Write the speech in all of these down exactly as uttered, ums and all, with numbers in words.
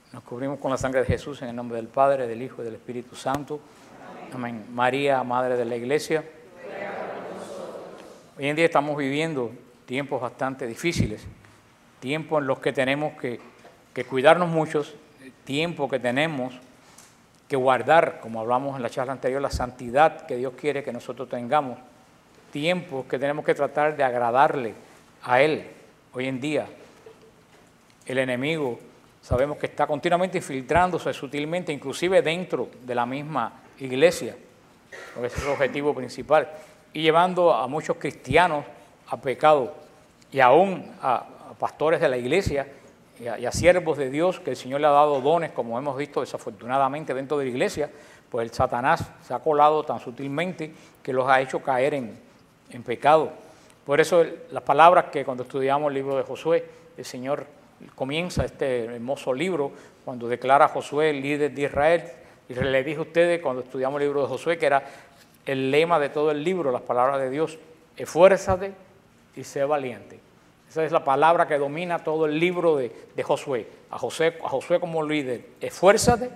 Nos cubrimos con la sangre de Jesús en el nombre del Padre, del Hijo y del Espíritu Santo. Amén. María, Madre de la Iglesia. Hoy en día estamos viviendo tiempos bastante difíciles, tiempos en los que tenemos que, que cuidarnos muchos, tiempos que tenemos que guardar, como hablamos en la charla anterior, la santidad que Dios quiere que nosotros tengamos, tiempos que tenemos que tratar de agradarle a Él. Hoy en día el enemigo sabemos que está continuamente infiltrándose sutilmente, inclusive dentro de la misma iglesia, porque ese es el objetivo principal, y llevando a muchos cristianos a pecado, y aún a, a pastores de la iglesia y a, y a siervos de Dios, que el Señor le ha dado dones, como hemos visto desafortunadamente dentro de la iglesia, pues el Satanás se ha colado tan sutilmente que los ha hecho caer en, en pecado. Por eso las palabras que cuando estudiamos el libro de Josué, el Señor comienza este hermoso libro cuando declara a Josué el líder de Israel, y le dije a ustedes cuando estudiamos el libro de Josué que era el lema de todo el libro, las palabras de Dios: esfuérzate y sé valiente. Esa es la palabra que domina todo el libro de, de Josué. A Josué, a Josué como líder: esfuérzate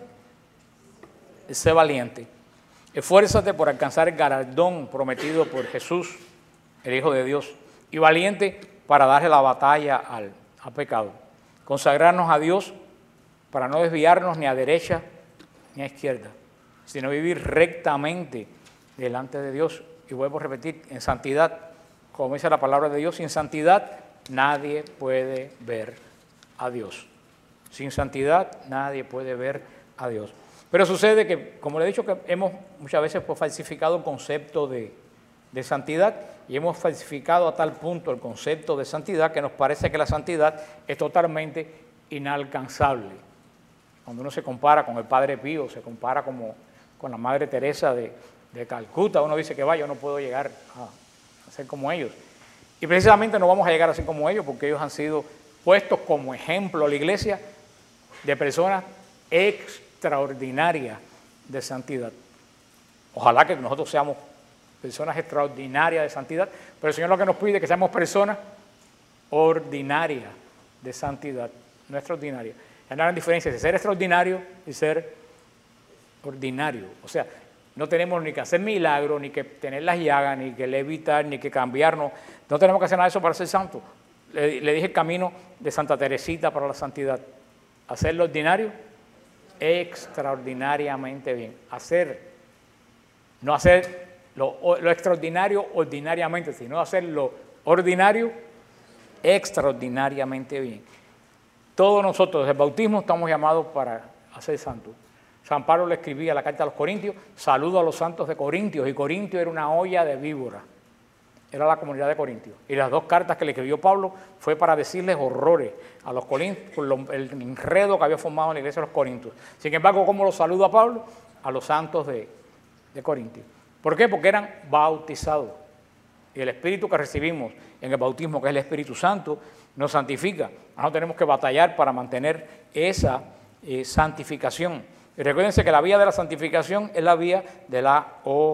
y sé valiente. Esfuérzate por alcanzar el galardón prometido por Jesús, el Hijo de Dios, y valiente para darle la batalla al, al pecado. Consagrarnos a Dios para no desviarnos ni a derecha ni a izquierda, sino vivir rectamente delante de Dios. Y vuelvo a repetir, en santidad, como dice la palabra de Dios: sin santidad nadie puede ver a Dios. Sin santidad nadie puede ver a Dios. Pero sucede que, como le he dicho, que hemos muchas veces pues, falsificado el concepto de, de santidad, y hemos falsificado a tal punto el concepto de santidad que nos parece que la santidad es totalmente inalcanzable. Cuando uno se compara con el Padre Pío, se compara como con la Madre Teresa de, de Calcuta, uno dice que vaya, yo no puedo llegar a, a ser como ellos. Y precisamente no vamos a llegar a ser como ellos, porque ellos han sido puestos como ejemplo a la iglesia de personas extraordinarias de santidad. Ojalá que nosotros seamos personas extraordinarias de santidad, pero el Señor lo que nos pide es que seamos personas ordinarias de santidad, no extraordinarias. Hay una gran diferencia de ser extraordinario y ser ordinario. O sea, no tenemos ni que hacer milagros, ni que tener las llagas, ni que levitar, ni que cambiarnos. No tenemos que hacer nada de eso para ser santos. Le, le dije el camino de Santa Teresita para la santidad: hacer lo ordinario extraordinariamente bien. Hacer, no hacer Lo, lo extraordinario ordinariamente, sino hacer lo ordinario extraordinariamente bien. Todos nosotros desde el bautismo estamos llamados para hacer santos. San Pablo le escribía la carta a los Corintios: saludo a los santos de Corintios, y Corintio era una olla de víbora, era la comunidad de Corintios. Y las dos cartas que le escribió Pablo fue para decirles horrores a los Corintios, por lo, el enredo que había formado en la iglesia de los Corintios. Sin embargo, ¿cómo los saluda Pablo? A los santos de, de Corintios. ¿Por qué? Porque eran bautizados. Y el Espíritu que recibimos en el bautismo, que es el Espíritu Santo, nos santifica. No tenemos que batallar para mantener esa eh, santificación. Y recuérdense que la vía de la santificación es la vía de la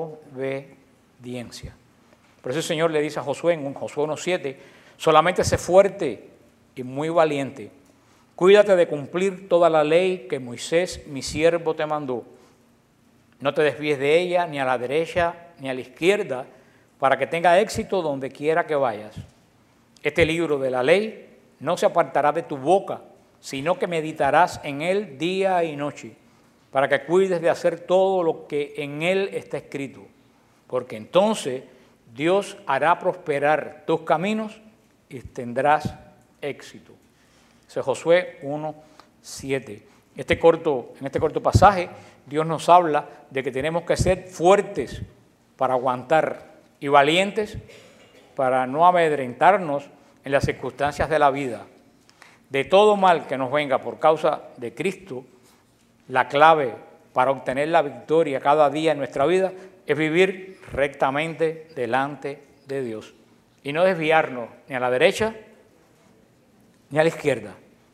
obediencia. Por eso el Señor le dice a Josué en Josué uno siete: solamente sé fuerte y muy valiente. Cuídate de cumplir toda la ley que Moisés, mi siervo, te mandó. No te desvíes de ella, ni a la derecha ni a la izquierda, para que tenga éxito donde quiera que vayas. Este libro de la ley no se apartará de tu boca, sino que meditarás en él día y noche, para que cuides de hacer todo lo que en él está escrito. Porque entonces Dios hará prosperar tus caminos y tendrás éxito. Ese es Josué uno siete. Este corto, en este corto pasaje, Dios nos habla de que tenemos que ser fuertes para aguantar y valientes para no amedrentarnos en las circunstancias de la vida. De todo mal que nos venga por causa de Cristo, la clave para obtener la victoria cada día en nuestra vida es vivir rectamente delante de Dios y no desviarnos ni a la derecha ni a la izquierda.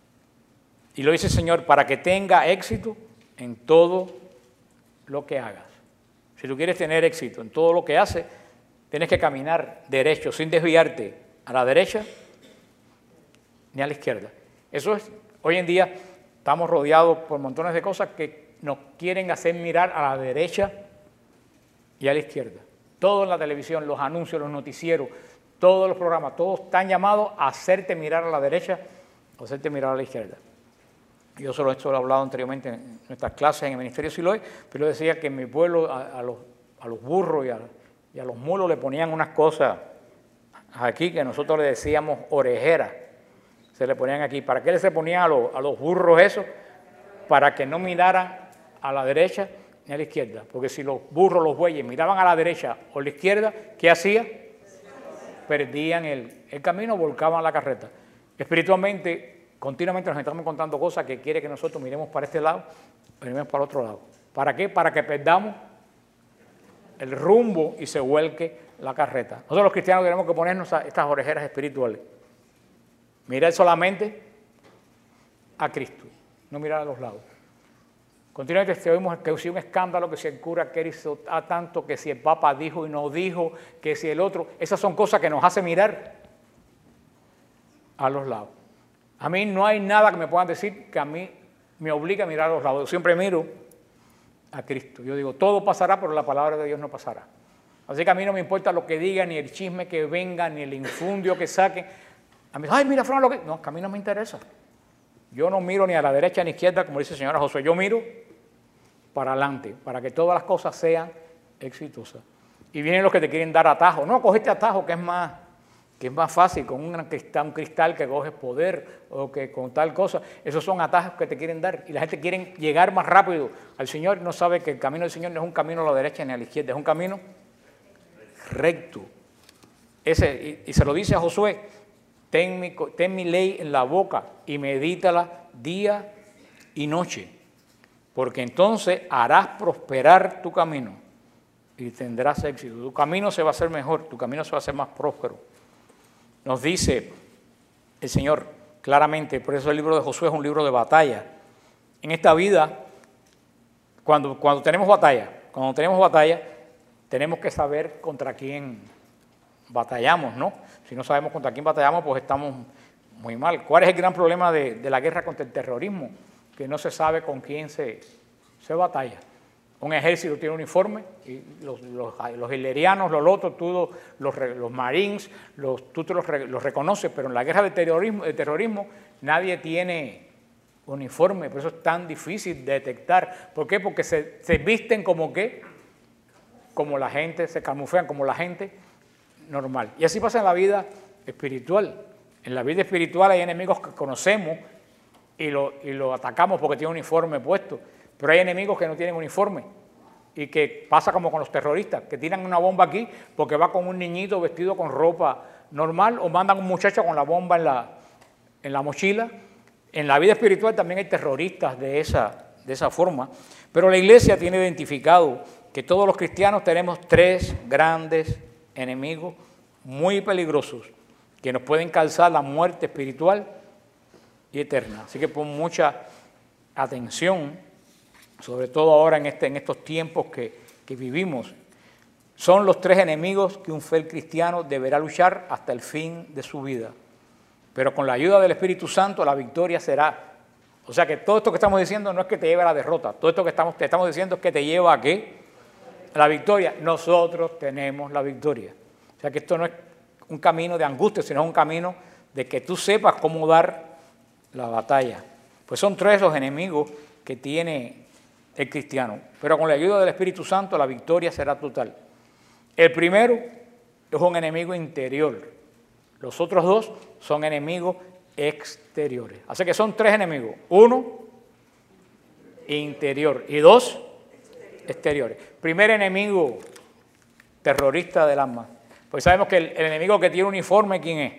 Y lo dice el Señor para que tenga éxito en todo lo que hagas. Si tú quieres tener éxito en todo lo que haces, tienes que caminar derecho, sin desviarte a la derecha ni a la izquierda. Eso es, hoy en día, estamos rodeados por montones de cosas que nos quieren hacer mirar a la derecha y a la izquierda. Todo en la televisión, los anuncios, los noticieros, todos los programas, todos están llamados a hacerte mirar a la derecha o hacerte mirar a la izquierda. Yo solo esto lo he hablado anteriormente en nuestras clases en el Ministerio Siloé, pero yo decía que en mi pueblo a, a, los, a los burros y a, y a los mulos le ponían unas cosas aquí que nosotros le decíamos orejeras. Se le ponían aquí. ¿Para qué se ponían a los, a los burros eso? Para que no miraran a la derecha ni a la izquierda. Porque si los burros, los bueyes, miraban a la derecha o a la izquierda, ¿qué hacía? Perdían el, el camino, volcaban la carreta. Espiritualmente, continuamente nos estamos contando cosas que quiere que nosotros miremos para este lado, miremos para el otro lado. ¿Para qué? Para que perdamos el rumbo y se vuelque la carreta. Nosotros los cristianos tenemos que ponernos a estas orejeras espirituales. Mirar solamente a Cristo, no mirar a los lados. Continuamente te oímos que si un escándalo, que si el cura que hizo a tanto, que si el Papa dijo y no dijo, que si el otro. Esas son cosas que nos hacen mirar a los lados. A mí no hay nada que me puedan decir que a mí me obliga a mirar a los lados. Yo siempre miro a Cristo. Yo digo, todo pasará, pero la palabra de Dios no pasará. Así que a mí no me importa lo que digan, ni el chisme que venga, ni el infundio que saquen. A mí, ay, mira, Fran, lo que... No, que a mí no me interesa. Yo no miro ni a la derecha ni a la izquierda, como dice el señor Josué. Yo miro para adelante, para que todas las cosas sean exitosas. Y vienen los que te quieren dar atajo. No, coge este atajo que es más... que es más fácil con un cristal, un cristal que coges poder o que con tal cosa. Esos son atajos que te quieren dar y la gente quiere llegar más rápido al Señor. No sabe que el camino del Señor no es un camino a la derecha ni a la izquierda, es un camino recto. Ese, y, y se lo dice a Josué, ten mi, ten mi ley en la boca y medítala día y noche, porque entonces harás prosperar tu camino y tendrás éxito. Tu camino se va a hacer mejor, tu camino se va a hacer más próspero. Nos dice el Señor claramente, por eso el libro de Josué es un libro de batalla. En esta vida, cuando, cuando tenemos batalla, cuando tenemos batalla, tenemos que saber contra quién batallamos, ¿no? Si no sabemos contra quién batallamos, pues estamos muy mal. ¿Cuál es el gran problema de, de la guerra contra el terrorismo? Que no se sabe con quién se, se batalla. Un ejército tiene uniforme, y los, los, los hilerianos, los otros, tú, los, los marines, los, tú te los, los reconoces, pero en la guerra de terrorismo, de terrorismo nadie tiene uniforme, por eso es tan difícil de detectar. ¿Por qué? Porque se, se visten como qué, como la gente, se camuflan como la gente normal. Y así pasa en la vida espiritual. En la vida espiritual hay enemigos que conocemos y lo, y lo atacamos porque tiene un uniforme puesto. Pero hay enemigos que no tienen uniforme y que pasa como con los terroristas, que tiran una bomba aquí porque va con un niñito vestido con ropa normal o mandan a un muchacho con la bomba en la, en la mochila. En la vida espiritual también hay terroristas de esa, de esa forma, pero la iglesia tiene identificado que todos los cristianos tenemos tres grandes enemigos muy peligrosos que nos pueden causar la muerte espiritual y eterna. Así que pon mucha atención, sobre todo ahora en, este, en estos tiempos que, que vivimos. Son los tres enemigos que un fiel cristiano deberá luchar hasta el fin de su vida. Pero con la ayuda del Espíritu Santo la victoria será. O sea que todo esto que estamos diciendo no es que te lleve a la derrota. Todo esto que estamos, te estamos diciendo es que te lleva a ¿qué? A la victoria. Nosotros tenemos la victoria. O sea que esto no es un camino de angustia, sino un camino de que tú sepas cómo dar la batalla. Pues son tres los enemigos que tiene el cristiano, pero con la ayuda del Espíritu Santo la victoria será total. El primero es un enemigo interior, los otros dos son enemigos exteriores. Así que son tres enemigos, uno interior y dos exteriores. Primer enemigo terrorista del alma, pues sabemos que el, el enemigo que tiene uniforme, ¿quién es?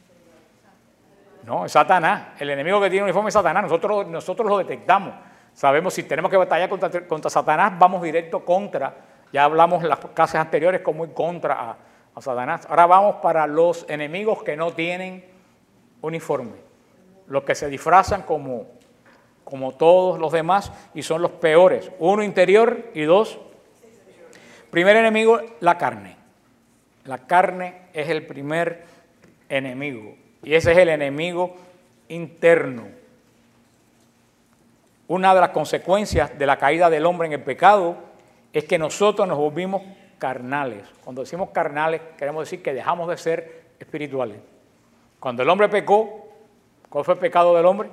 No, es Satanás. El enemigo que tiene uniforme es Satanás. Nosotros, nosotros lo detectamos. Sabemos si tenemos que batallar contra, contra Satanás, vamos directo contra. Ya hablamos en las clases anteriores cómo ir contra a, a Satanás. Ahora vamos para los enemigos que no tienen uniforme. Los que se disfrazan como, como todos los demás y son los peores. Uno interior y dos. Primer enemigo, la carne. La carne es el primer enemigo. Y ese es el enemigo interno. Una de las consecuencias de la caída del hombre en el pecado es que nosotros nos volvimos carnales. Cuando decimos carnales, queremos decir que dejamos de ser espirituales. Cuando el hombre pecó, ¿cuál fue el pecado del hombre?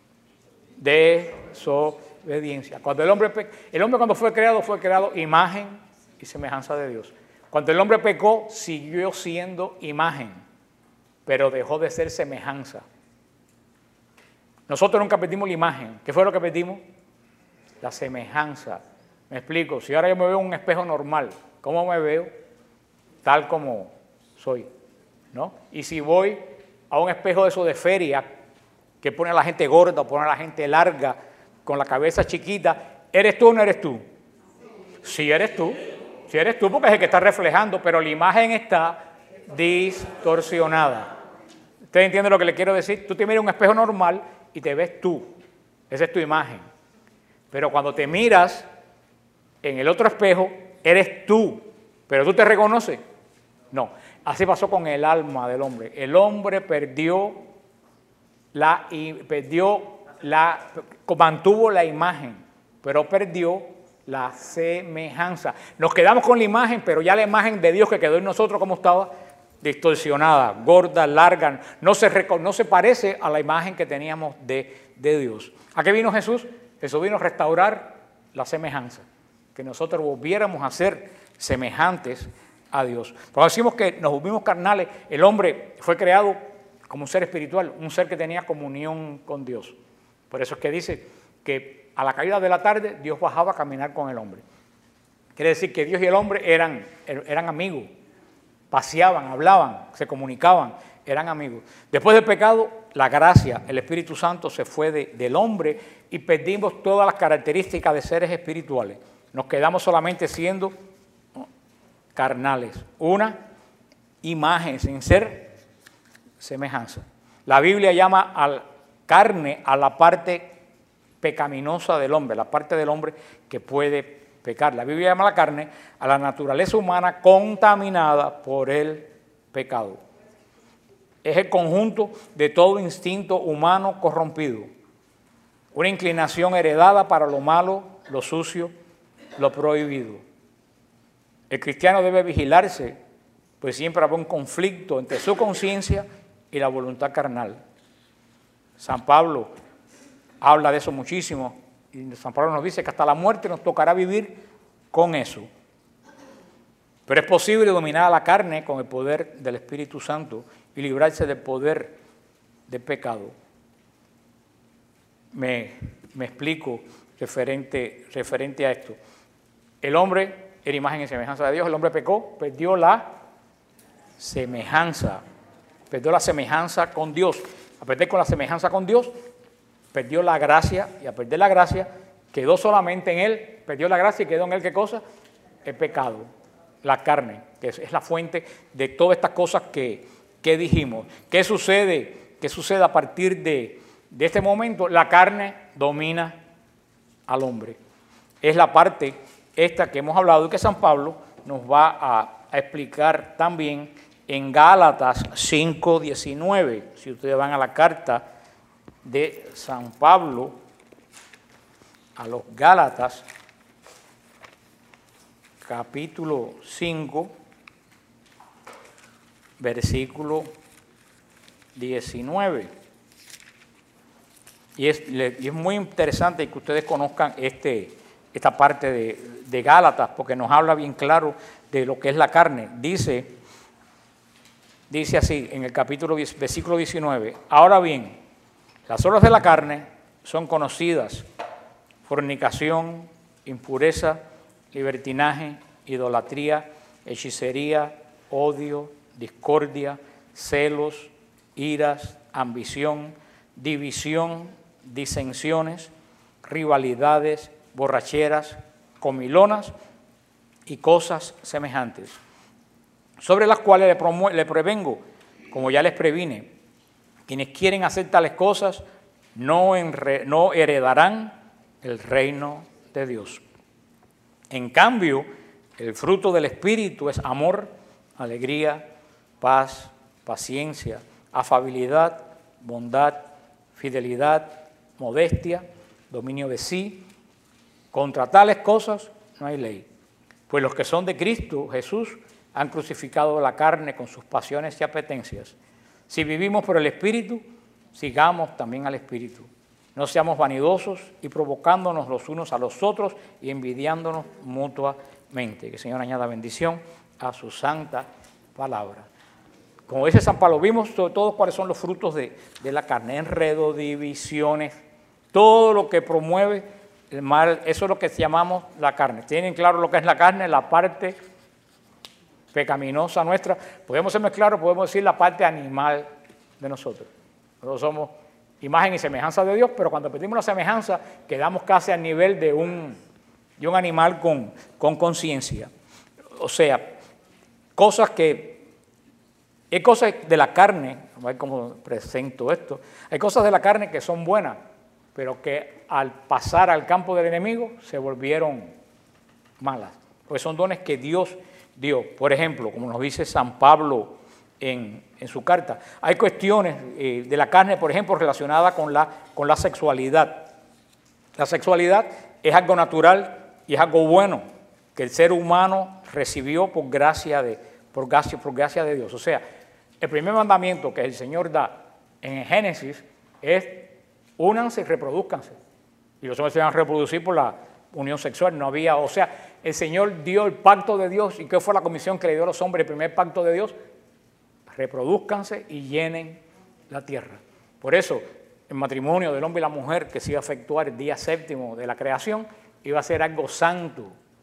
Desobediencia. Cuando el hombre, el hombre cuando fue creado, fue creado imagen y semejanza de Dios. Cuando el hombre pecó, siguió siendo imagen, pero dejó de ser semejanza. Nosotros nunca perdimos la imagen. ¿Qué fue lo que perdimos? La semejanza. Me explico. Si ahora yo me veo en un espejo normal, ¿cómo me veo? Tal como soy, ¿no? Y si voy a un espejo de eso de feria, que pone a la gente gorda, pone a la gente larga, con la cabeza chiquita, ¿eres tú o no eres tú? Sí eres tú. Sí eres tú porque es el que está reflejando, pero la imagen está distorsionada. ¿Usted entiende lo que le quiero decir? Tú te miras un espejo normal y te ves tú. Esa es tu imagen. Pero cuando te miras en el otro espejo, eres tú. ¿Pero tú te reconoces? No. Así pasó con el alma del hombre. El hombre perdió la, y perdió la, mantuvo la imagen, pero perdió la semejanza. Nos quedamos con la imagen, pero ya la imagen de Dios que quedó en nosotros, ¿cómo estaba? Distorsionada, gorda, larga, no se, no se parece a la imagen que teníamos de, de Dios. ¿A qué vino Jesús? Jesús vino a restaurar la semejanza, que nosotros volviéramos a ser semejantes a Dios. Cuando decimos que nos volvimos carnales, el hombre fue creado como un ser espiritual, un ser que tenía comunión con Dios. Por eso es que dice que a la caída de la tarde Dios bajaba a caminar con el hombre. Quiere decir que Dios y el hombre eran, eran amigos. Paseaban, hablaban, se comunicaban, eran amigos. Después del pecado, la gracia, el Espíritu Santo se fue de, del hombre y perdimos todas las características de seres espirituales. Nos quedamos solamente siendo carnales. Una imagen sin ser semejanza. La Biblia llama a la carne a la parte pecaminosa del hombre, la parte del hombre que puede pecar. La Biblia llama a la carne a la naturaleza humana contaminada por el pecado. Es el conjunto de todo instinto humano corrompido, una inclinación heredada para lo malo, lo sucio, lo prohibido. El cristiano debe vigilarse, pues siempre habrá un conflicto entre su conciencia y la voluntad carnal. San Pablo habla de eso muchísimo, y San Pablo nos dice que hasta la muerte nos tocará vivir con eso. Pero es posible dominar a la carne con el poder del Espíritu Santo y librarse del poder del pecado. Me, me explico referente, referente a esto. El hombre era imagen y semejanza de Dios, el hombre pecó, perdió la semejanza, perdió la semejanza con Dios. A perder con la semejanza con Dios, perdió la gracia, y a perder la gracia, quedó solamente en él, perdió la gracia y quedó en él, ¿qué cosa? El pecado, la carne, que es, es la fuente de todas estas cosas que, que dijimos. ¿Qué sucede? ¿Qué sucede a partir de, de este momento? La carne domina al hombre. Es la parte esta que hemos hablado y que San Pablo nos va a, a explicar también en Gálatas cinco diecinueve. Si ustedes van a la carta de San Pablo a los Gálatas, capítulo cinco, versículo diecinueve. Y es, y es muy interesante que ustedes conozcan este, esta parte de, de Gálatas, porque nos habla bien claro de lo que es la carne. Dice, dice así en el capítulo versículo diecinueve, ahora bien, las obras de la carne son conocidas: fornicación, impureza, libertinaje, idolatría, hechicería, odio, discordia, celos, iras, ambición, división, disensiones, rivalidades, borracheras, comilonas y cosas semejantes, sobre las cuales le, promu- le prevengo, como ya les previne. Quienes quieren hacer tales cosas no, enre- no heredarán el reino de Dios. En cambio, el fruto del Espíritu es amor, alegría, paz, paciencia, afabilidad, bondad, fidelidad, modestia, dominio de sí. Contra tales cosas no hay ley. Pues los que son de Cristo Jesús han crucificado la carne con sus pasiones y apetencias. Si vivimos por el Espíritu, sigamos también al Espíritu. No seamos vanidosos y provocándonos los unos a los otros y envidiándonos mutuamente. Que el Señor añada bendición a su santa palabra. Como dice San Pablo, vimos sobre todo cuáles son los frutos de, de la carne, enredo, divisiones, todo lo que promueve el mal, eso es lo que llamamos la carne. ¿Tienen claro lo que es la carne? La parte pecaminosa nuestra. Podemos ser más claros, podemos decir la parte animal de nosotros. Nosotros somos imagen y semejanza de Dios, pero cuando pedimos la semejanza, quedamos casi al nivel de un, de un animal con, con conciencia. O sea, cosas que... Hay cosas de la carne, a ver cómo presento esto, hay cosas de la carne que son buenas, pero que al pasar al campo del enemigo se volvieron malas, porque son dones que Dios dio. Por ejemplo, como nos dice San Pablo en, en su carta, hay cuestiones eh, de la carne, por ejemplo, relacionadas con la, con la sexualidad. La sexualidad es algo natural y es algo bueno que el ser humano recibió por gracia de, por gracia, por gracia de Dios. O sea, el primer mandamiento que el Señor da en Génesis es únanse y reproduzcanse. Y los hombres se van a reproducir por la unión sexual. No había, o sea, el Señor dio el pacto de Dios. ¿Y qué fue la comisión que le dio a los hombres? El primer pacto de Dios, reproduzcanse y llenen la tierra. Por eso, el matrimonio del hombre y la mujer que se iba a efectuar el día séptimo de la creación iba a ser algo santo.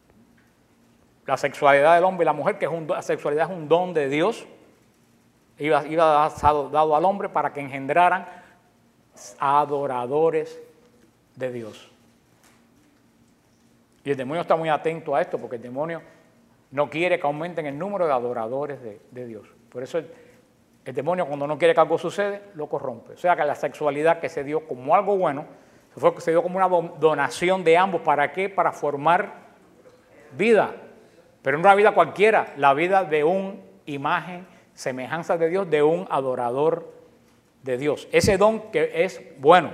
La sexualidad del hombre y la mujer, que es un, la sexualidad es un don de Dios, iba, iba dado, dado al hombre para que engendraran adoradores de Dios. Y el demonio está muy atento a esto, porque el demonio no quiere que aumenten el número de adoradores de, de Dios. Por eso el, el demonio, cuando no quiere que algo suceda, lo corrompe. O sea que la sexualidad que se dio como algo bueno, se, fue, se dio como una donación de ambos. ¿Para qué? Para formar vida. Pero no una vida cualquiera, la vida de un imagen, semejanza de Dios, de un adorador de Dios. Ese don que es bueno.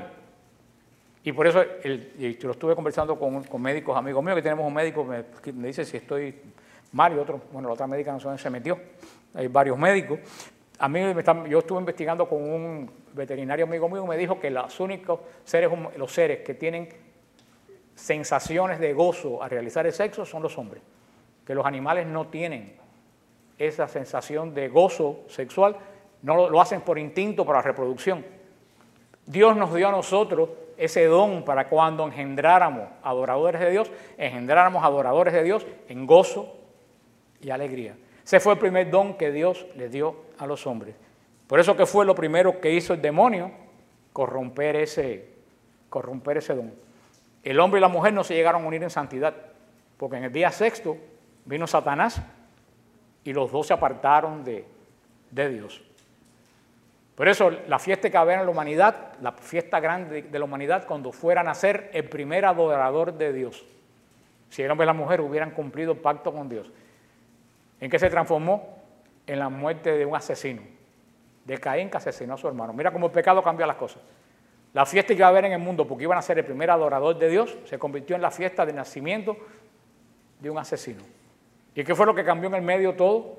Y por eso, el, y lo estuve conversando con, con médicos, amigos míos, que tenemos un médico me, que me dice si estoy mal, y otro, bueno, la otra médica no sé dónde se metió. Hay varios médicos. A mí, me están, yo estuve investigando con un veterinario amigo mío, me dijo que los únicos seres, los seres que tienen sensaciones de gozo al realizar el sexo son los hombres. Que los animales no tienen esa sensación de gozo sexual, no lo, lo hacen por instinto, para la reproducción. Dios nos dio a nosotros ese don para cuando engendráramos adoradores de Dios, engendráramos adoradores de Dios en gozo y alegría. Ese fue el primer don que Dios le dio a los hombres. Por eso que fue lo primero que hizo el demonio, corromper ese, corromper ese don. El hombre y la mujer no se llegaron a unir en santidad, porque en el día sexto vino Satanás y los dos se apartaron de, de Dios. Por eso la fiesta que va a haber en la humanidad, la fiesta grande de la humanidad, cuando fuera a nacer el primer adorador de Dios, si el hombre y la mujer hubieran cumplido el pacto con Dios. ¿En qué se transformó? En la muerte de un asesino, de Caín, que asesinó a su hermano. Mira cómo el pecado cambia las cosas. La fiesta que iba a haber en el mundo, porque iban a ser el primer adorador de Dios, se convirtió en la fiesta de nacimiento de un asesino. ¿Y qué fue lo que cambió en el medio todo?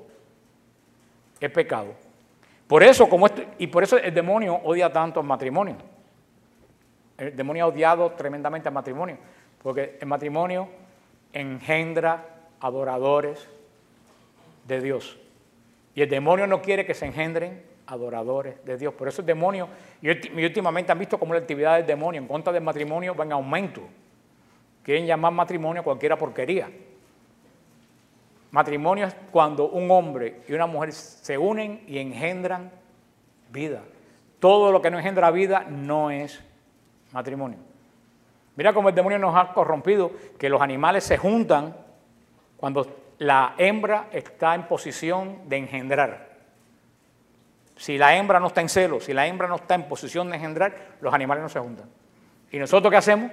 El pecado. Por eso, como esto, y por eso el demonio odia tanto al matrimonio. El demonio ha odiado tremendamente al matrimonio, porque el matrimonio engendra adoradores de Dios. Y el demonio no quiere que se engendren adoradores de Dios. Por eso el demonio, y últimamente han visto cómo la actividad del demonio en contra del matrimonio va en aumento. Quieren llamar matrimonio a cualquiera porquería. Matrimonio es cuando un hombre y una mujer se unen y engendran vida. Todo lo que no engendra vida no es matrimonio. Mira cómo el demonio nos ha corrompido, que los animales se juntan cuando la hembra está en posición de engendrar. Si la hembra no está en celo, si la hembra no está en posición de engendrar, los animales no se juntan. ¿Y nosotros qué hacemos?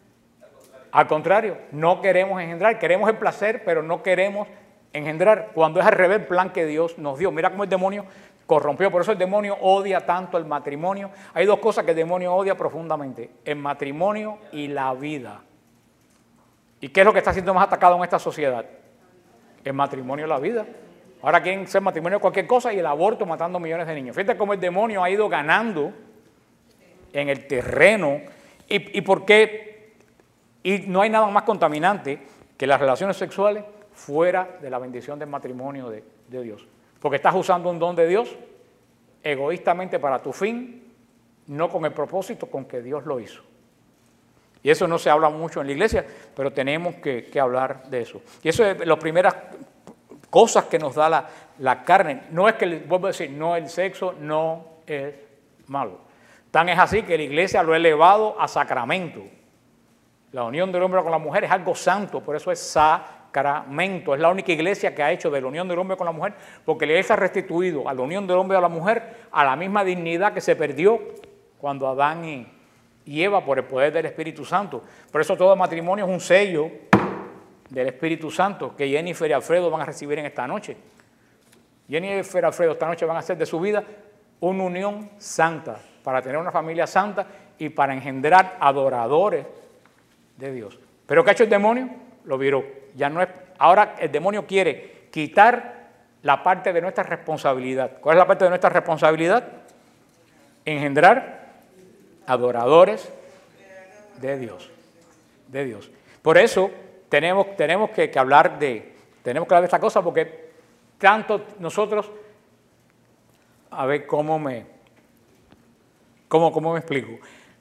Al contrario, no queremos engendrar, queremos el placer, pero no queremos engendrar, cuando es al revés el plan que Dios nos dio. Mira cómo el demonio corrompió. Por eso el demonio odia tanto el matrimonio. Hay dos cosas que el demonio odia profundamente: el matrimonio y la vida. ¿Y qué es lo que está siendo más atacado en esta sociedad? El matrimonio y la vida. Ahora quieren ser matrimonio de cualquier cosa y el aborto matando millones de niños. Fíjate cómo el demonio ha ido ganando en el terreno. ¿Y, y por qué? Y no hay nada más contaminante que las relaciones sexuales fuera de la bendición del matrimonio de, de Dios. Porque estás usando un don de Dios egoístamente para tu fin, no con el propósito con que Dios lo hizo. Y eso no se habla mucho en la iglesia, pero tenemos que, que hablar de eso. Y eso es las primeras cosas que nos da la, la carne. No es que, vuelvo a decir, no, el sexo no es malo. Tan es así que la iglesia lo ha elevado a sacramento. La unión del hombre con la mujer es algo santo, por eso es sacramento. Es la única iglesia que ha hecho de la unión del hombre con la mujer, porque la iglesia ha restituido a la unión del hombre y a la mujer a la misma dignidad que se perdió cuando Adán y, y Eva, por el poder del Espíritu Santo. Por eso todo matrimonio es un sello del Espíritu Santo que Jennifer y Alfredo van a recibir en esta noche. Jennifer y Alfredo esta noche van a hacer de su vida una unión santa, para tener una familia santa y para engendrar adoradores de Dios. ¿Pero qué ha hecho el demonio? Lo viró. Ya no es, ahora el demonio quiere quitar la parte de nuestra responsabilidad. ¿Cuál es la parte de nuestra responsabilidad? Engendrar adoradores de Dios. De Dios. Por eso tenemos, tenemos que, que hablar de, tenemos que hablar de esta cosa, porque tanto nosotros, a ver cómo me, cómo, cómo me explico.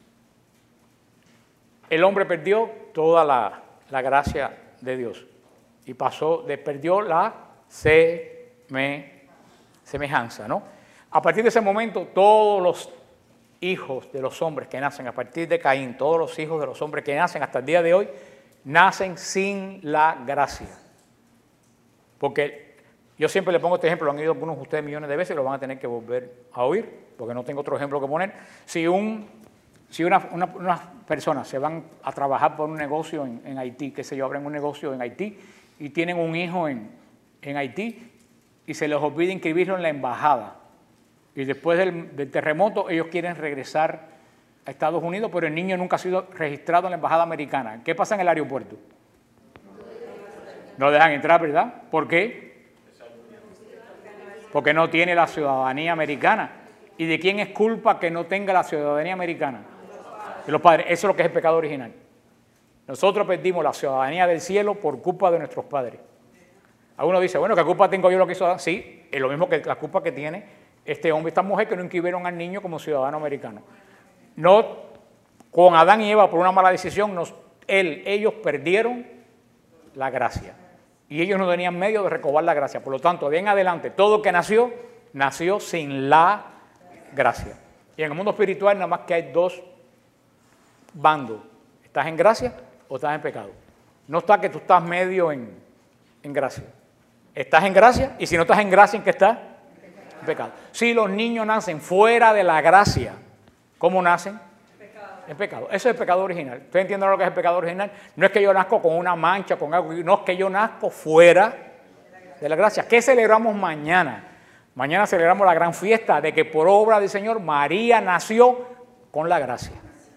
El hombre perdió toda la, la gracia de Dios y pasó, de, perdió la seme, semejanza, ¿no? A partir de ese momento, todos los hijos de los hombres que nacen, a partir de Caín, todos los hijos de los hombres que nacen hasta el día de hoy, nacen sin la gracia. Porque yo siempre le pongo este ejemplo, lo han oído algunos de ustedes millones de veces y lo van a tener que volver a oír, porque no tengo otro ejemplo que poner. Si un... Si unas una, una personas se van a trabajar por un negocio en, en Haití, qué sé yo, abren un negocio en Haití y tienen un hijo en, en Haití y se les olvida inscribirlo en la embajada. Y después del, del terremoto ellos quieren regresar a Estados Unidos, pero el niño nunca ha sido registrado en la embajada americana. ¿Qué pasa en el aeropuerto? No dejan entrar, ¿verdad? ¿Por qué? Porque no tiene la ciudadanía americana. ¿Y de quién es culpa que no tenga la ciudadanía americana? De los padres. Eso es lo que es el pecado original. Nosotros perdimos la ciudadanía del cielo por culpa de nuestros padres. Algunos dicen, bueno, ¿qué culpa tengo yo lo que hizo Adán? Sí, es lo mismo que la culpa que tiene este hombre y esta mujer que no inscribieron al niño como ciudadano americano. No, con Adán y Eva por una mala decisión, nos, él, ellos perdieron la gracia. Y ellos no tenían medio de recobrar la gracia. Por lo tanto, de en adelante, todo que nació, nació sin la gracia. Y en el mundo espiritual nada más que hay dos bandos. ¿Estás en gracia o estás en pecado? No está que tú estás medio en, en gracia. Estás en gracia y si no estás en gracia, ¿en qué estás? En pecado. Si los niños nacen fuera de la gracia, ¿cómo nacen? Pecado. En pecado. Eso es el pecado original. ¿Ustedes entienden lo que es el pecado original? No es que yo nazco con una mancha, con algo, no es que yo nazco fuera de la gracia. ¿Qué celebramos mañana? Mañana celebramos la gran fiesta de que por obra del Señor María nació con la gracia.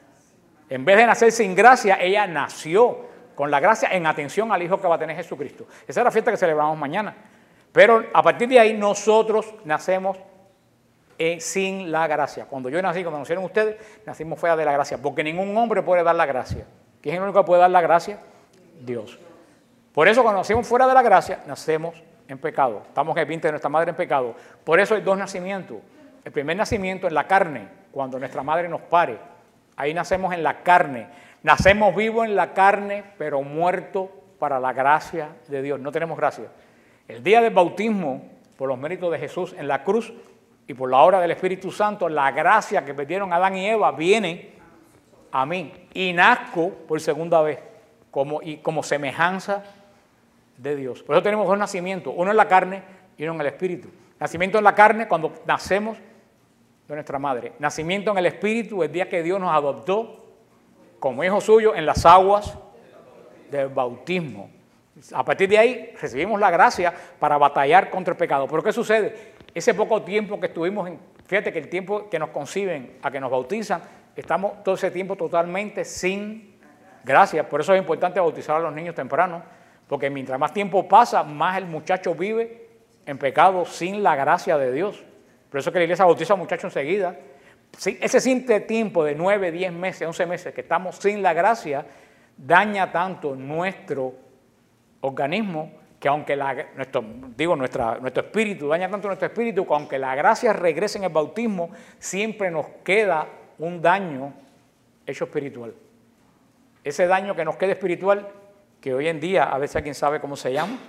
En vez de nacer sin gracia, ella nació con la gracia en atención al Hijo que va a tener Jesucristo. Esa es la fiesta que celebramos mañana. Pero a partir de ahí nosotros nacemos eh, sin la gracia. Cuando yo nací, cuando nacieron ustedes, nacimos fuera de la gracia. Porque ningún hombre puede dar la gracia. ¿Quién es el único que puede dar la gracia? Dios. Por eso cuando nacimos fuera de la gracia, nacemos en pecado. Estamos en el vientre de nuestra madre en pecado. Por eso hay dos nacimientos. El primer nacimiento en la carne, cuando nuestra madre nos pare. Ahí nacemos en la carne. Nacemos vivos en la carne, pero muertos para la gracia de Dios. No tenemos gracia. El día del bautismo, por los méritos de Jesús en la cruz y por la obra del Espíritu Santo, la gracia que perdieron Adán y Eva viene a mí. Y nazco por segunda vez como, y como semejanza de Dios. Por eso tenemos dos nacimientos, uno en la carne y uno en el Espíritu. Nacimiento en la carne cuando nacemos de nuestra madre. Nacimiento en el Espíritu el día que Dios nos adoptó como hijo suyo en las aguas del bautismo. A partir de ahí recibimos la gracia para batallar contra el pecado. ¿Pero qué sucede? ese poco tiempo que estuvimos, en, fíjate que el tiempo que nos conciben a que nos bautizan, estamos todo ese tiempo totalmente sin gracia. Por eso es importante bautizar a los niños temprano, porque mientras más tiempo pasa, más el muchacho vive en pecado sin la gracia de Dios. Por eso es que la iglesia bautiza a muchachos enseguida. Sí, ese simple tiempo de nueve, diez meses, once meses que estamos sin la gracia, daña tanto nuestro organismo que aunque la, nuestro, digo, nuestra, nuestro espíritu, daña tanto nuestro espíritu que aunque la gracia regrese en el bautismo, siempre nos queda un daño hecho espiritual. Ese daño que nos queda espiritual, que hoy en día a veces alguien sabe cómo se llama.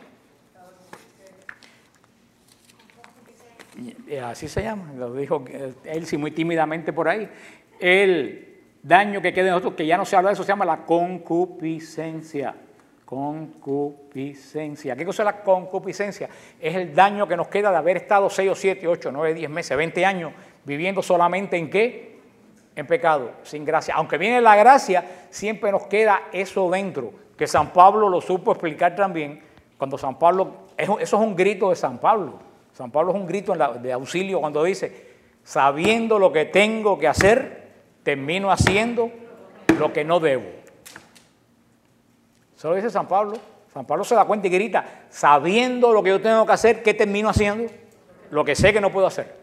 Así se llama, lo dijo él sí muy tímidamente por ahí. El daño que queda en nosotros, que ya no se habla de eso, se llama la concupiscencia. Concupiscencia. ¿Qué cosa es la concupiscencia? Es el daño que nos queda de haber estado seis o siete, ocho, nueve, diez meses, veinte años viviendo solamente en ¿qué? En pecado, sin gracia. Aunque viene la gracia, siempre nos queda eso dentro, que San Pablo lo supo explicar también, cuando San Pablo, eso es un grito de San Pablo. San Pablo es un grito de auxilio cuando dice, sabiendo lo que tengo que hacer, termino haciendo lo que no debo. Eso lo dice San Pablo. San Pablo se da cuenta y grita, sabiendo lo que yo tengo que hacer, ¿qué termino haciendo? Lo que sé que no puedo hacer.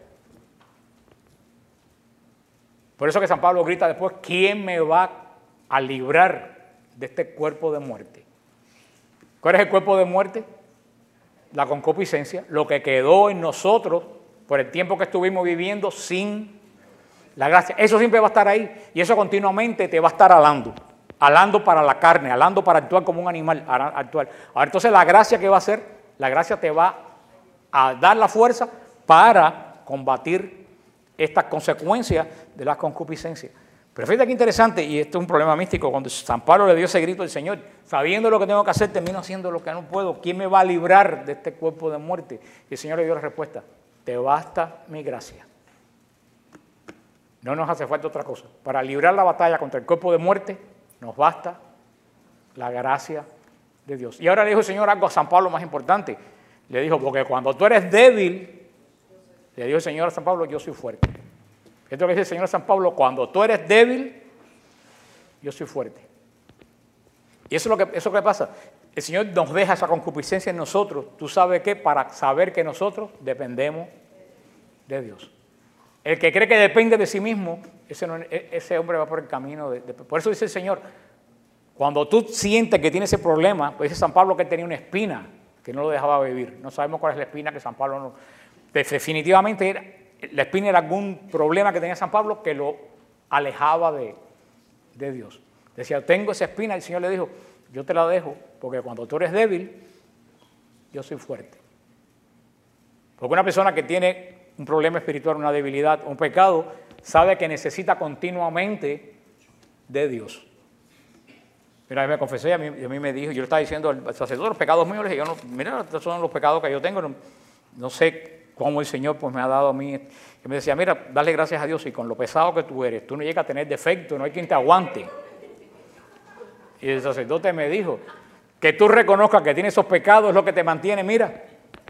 Por eso que San Pablo grita después, ¿quién me va a librar de este cuerpo de muerte? ¿Cuál es el cuerpo de muerte? La concupiscencia, lo que quedó en nosotros por el tiempo que estuvimos viviendo sin la gracia. Eso siempre va a estar ahí y eso continuamente te va a estar alando, alando para la carne, alando para actuar como un animal, actuar. Ahora entonces la gracia que va a hacer, la gracia te va a dar la fuerza para combatir estas consecuencias de la concupiscencia. Pero fíjate qué interesante, y esto es un problema místico, cuando San Pablo le dio ese grito al Señor, sabiendo lo que tengo que hacer, termino haciendo lo que no puedo. ¿Quién me va a librar de este cuerpo de muerte? Y el Señor le dio la respuesta, te basta mi gracia. No nos hace falta otra cosa. Para librar la batalla contra el cuerpo de muerte, nos basta la gracia de Dios. Y ahora le dijo el Señor algo a San Pablo más importante. Le dijo, porque cuando tú eres débil, le dijo el Señor a San Pablo, yo soy fuerte. Esto que dice el Señor San Pablo, cuando tú eres débil, yo soy fuerte. Y eso es lo que, eso que pasa. El Señor nos deja esa concupiscencia en nosotros. ¿Tú sabes qué? Para saber que nosotros dependemos de Dios. El que cree que depende de sí mismo, ese, no, ese hombre va por el camino. De, de, por eso dice el Señor, cuando tú sientes que tienes ese problema, pues dice San Pablo que tenía una espina que no lo dejaba vivir. No sabemos cuál es la espina que San Pablo no... Definitivamente era... La espina era algún problema que tenía San Pablo que lo alejaba de, de Dios. Decía, tengo esa espina, y el Señor le dijo, yo te la dejo, porque cuando tú eres débil, yo soy fuerte. Porque una persona que tiene un problema espiritual, una debilidad, un pecado, sabe que necesita continuamente de Dios. Mira, me confesé y a mí, a mí me dijo, yo le estaba diciendo al sacerdote, los pecados míos, le dije, yo no, mira, estos son los pecados que yo tengo, no, no sé cómo el Señor pues, me ha dado a mí. Y me decía, mira, dale gracias a Dios y con lo pesado que tú eres, tú no llegas a tener defecto, no hay quien te aguante. Y el sacerdote me dijo, que tú reconozcas que tienes esos pecados es lo que te mantiene, mira,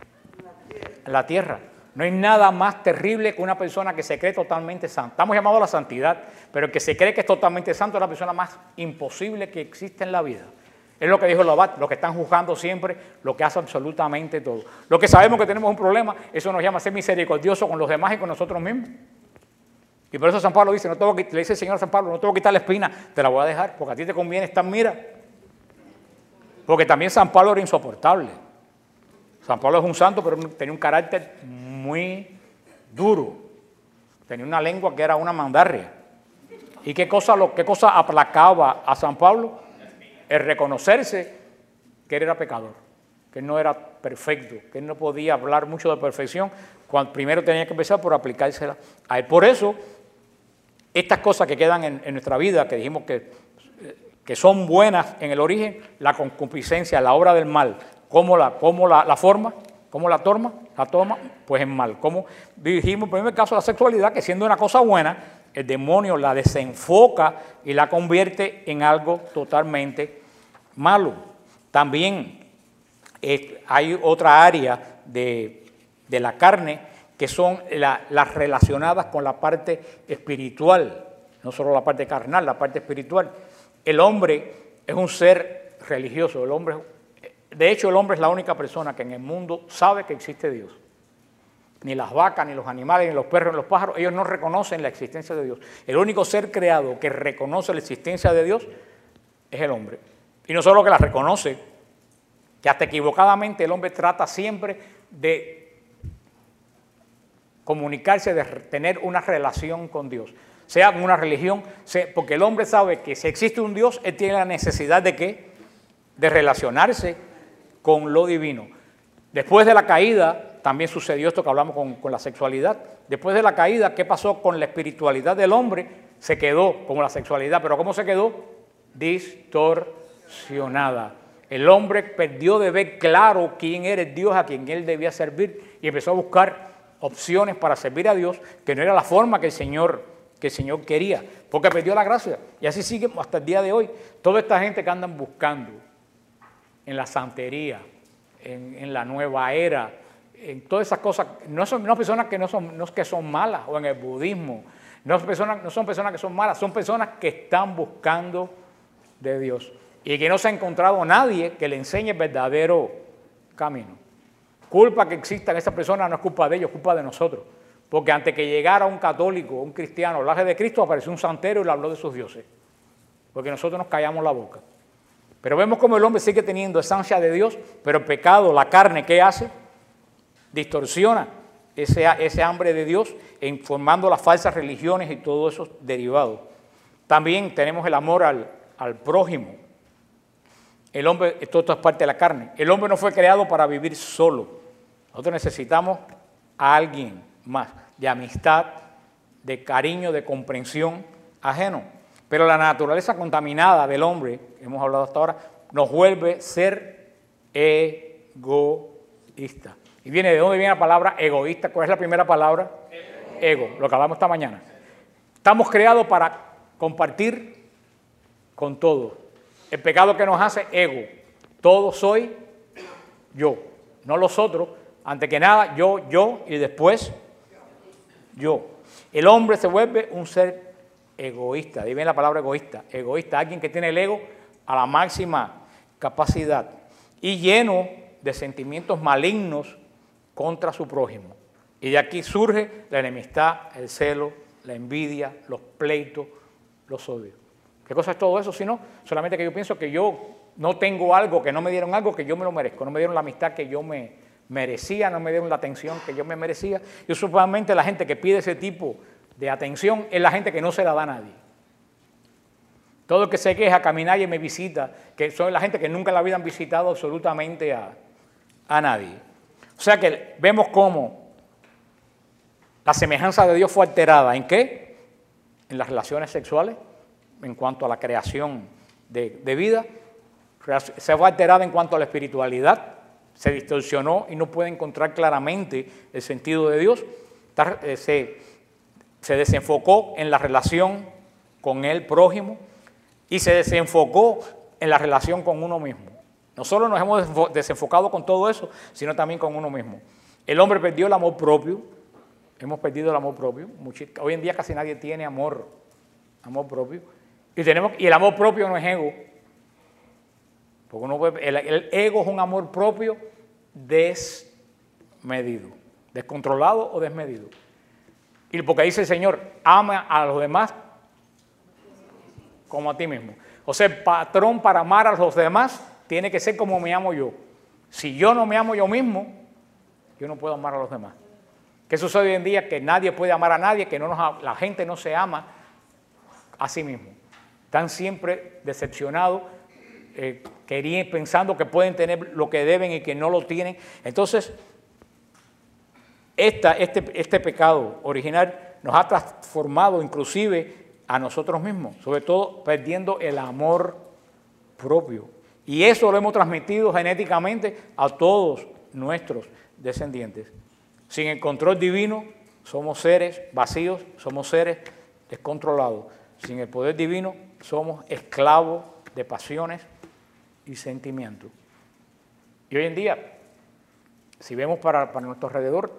en la tierra. No hay nada más terrible que una persona que se cree totalmente santa. Estamos llamados a la santidad, pero el que se cree que es totalmente santo es la persona más imposible que existe en la vida. Es lo que dijo el abad, los que están juzgando siempre, lo que hace absolutamente todo. Lo que sabemos que tenemos un problema, eso nos llama a ser misericordiosos con los demás y con nosotros mismos. Y por eso San Pablo dice, no tengo que, le dice el Señor a San Pablo, no tengo que quitar la espina, te la voy a dejar, porque a ti te conviene estar, mira. Porque también San Pablo era insoportable. San Pablo es un santo, pero tenía un carácter muy duro. Tenía una lengua que era una mandarria. ¿Y qué cosa, lo, qué cosa aplacaba a San Pablo? El reconocerse que él era pecador, que él no era perfecto, que él no podía hablar mucho de perfección, cuando primero tenía que empezar por aplicársela a él. Por eso, estas cosas que quedan en, en nuestra vida, que dijimos que, que son buenas en el origen, la concupiscencia, la obra del mal, ¿cómo la, cómo la, la forma? ¿Cómo la toma? La toma, pues en mal. Como dijimos, en primer caso, la sexualidad, que siendo una cosa buena, el demonio la desenfoca y la convierte en algo totalmente malo. También eh, hay otra área de, de la carne que son la, las relacionadas con la parte espiritual, no solo la parte carnal, la parte espiritual. El hombre es un ser religioso, el hombre, de hecho el hombre es la única persona que en el mundo sabe que existe Dios. Ni las vacas, ni los animales, ni los perros, ni los pájaros, ellos no reconocen la existencia de Dios. El único ser creado que reconoce la existencia de Dios es el hombre. Y no solo que la reconoce, que hasta equivocadamente el hombre trata siempre de comunicarse, de tener una relación con Dios, sea con una religión, sea, porque el hombre sabe que si existe un Dios, él tiene la necesidad de ¿qué? De relacionarse con lo divino. Después de la caída, también sucedió esto que hablamos con, con la sexualidad. Después de la caída, ¿qué pasó con la espiritualidad del hombre? Se quedó como la sexualidad, pero ¿cómo se quedó? Distorsionada. El hombre perdió de ver claro quién era el Dios a quien él debía servir y empezó a buscar opciones para servir a Dios que no era la forma que el Señor, que el Señor quería, porque perdió la gracia. Y así sigue hasta el día de hoy. Toda esta gente que andan buscando en la santería, en, en la nueva era, en todas esas cosas, no son no personas que no son, no es que son malas, o en el budismo, no son, personas, no son personas que son malas, son personas que están buscando de Dios y que no se ha encontrado nadie que le enseñe el verdadero camino. Culpa que existan esas personas no es culpa de ellos, es culpa de nosotros, porque antes que llegara un católico, un cristiano, a hablar de Cristo, apareció un santero y le habló de sus dioses, porque nosotros nos callamos la boca. Pero vemos cómo el hombre sigue teniendo esa ansia de Dios, pero el pecado, la carne, ¿qué hace? Distorsiona ese, ese hambre de Dios en formando las falsas religiones y todos esos derivados. También tenemos el amor al, al prójimo. El hombre, esto, esto es parte de la carne. El hombre no fue creado para vivir solo. Nosotros necesitamos a alguien más, de amistad, de cariño, de comprensión ajeno. Pero la naturaleza contaminada del hombre, hemos hablado hasta ahora, nos vuelve ser egoísta. ¿Y viene de dónde viene la palabra egoísta? ¿Cuál es la primera palabra? Ego, Ego, lo que hablamos esta mañana. Estamos creados para compartir con todos. El pecado que nos hace, ego. Todo soy yo, no los otros. Antes que nada, yo, yo y después yo. El hombre se vuelve un ser egoísta. Ahí viene la palabra egoísta. Egoísta, alguien que tiene el ego a la máxima capacidad y lleno de sentimientos malignos contra su prójimo. Y de aquí surge la enemistad, el celo, la envidia, los pleitos, los odios. ¿Qué cosa es todo eso? Si no, solamente que yo pienso que yo no tengo algo, que no me dieron algo que yo me lo merezco, no me dieron la amistad que yo me merecía, no me dieron la atención que yo me merecía. Y usualmente la gente que pide ese tipo de atención es la gente que no se la da a nadie. Todo el que se queja, caminar y me visita, que son la gente que nunca en la vida han visitado absolutamente a, a nadie. O sea que vemos cómo la semejanza de Dios fue alterada. ¿En qué? En las relaciones sexuales, en cuanto a la creación de, de vida. Se fue alterada en cuanto a la espiritualidad. Se distorsionó y no puede encontrar claramente el sentido de Dios. Se, se desenfocó en la relación con el prójimo y se desenfocó en la relación con uno mismo. No solo nos hemos desenfocado con todo eso, sino también con uno mismo. El hombre perdió el amor propio, hemos perdido el amor propio. Hoy en día casi nadie tiene amor, amor propio. Y, tenemos, y el amor propio no es ego. Porque uno puede, el, el ego es un amor propio desmedido, descontrolado o desmedido. Y porque dice el Señor, ama a los demás como a ti mismo. O sea, el patrón para amar a los demás tiene que ser como me amo yo. Si yo no me amo yo mismo, yo no puedo amar a los demás. ¿Qué sucede hoy en día? Que nadie puede amar a nadie, que no nos, la gente no se ama a sí mismo. Están siempre decepcionados, eh, querían, pensando que pueden tener lo que deben y que no lo tienen. Entonces, esta, este, este pecado original nos ha transformado inclusive a nosotros mismos, sobre todo perdiendo el amor propio. Y eso lo hemos transmitido genéticamente a todos nuestros descendientes. Sin el control divino, somos seres vacíos, somos seres descontrolados. Sin el poder divino, somos esclavos de pasiones y sentimientos. Y hoy en día, si vemos para, para nuestro alrededor,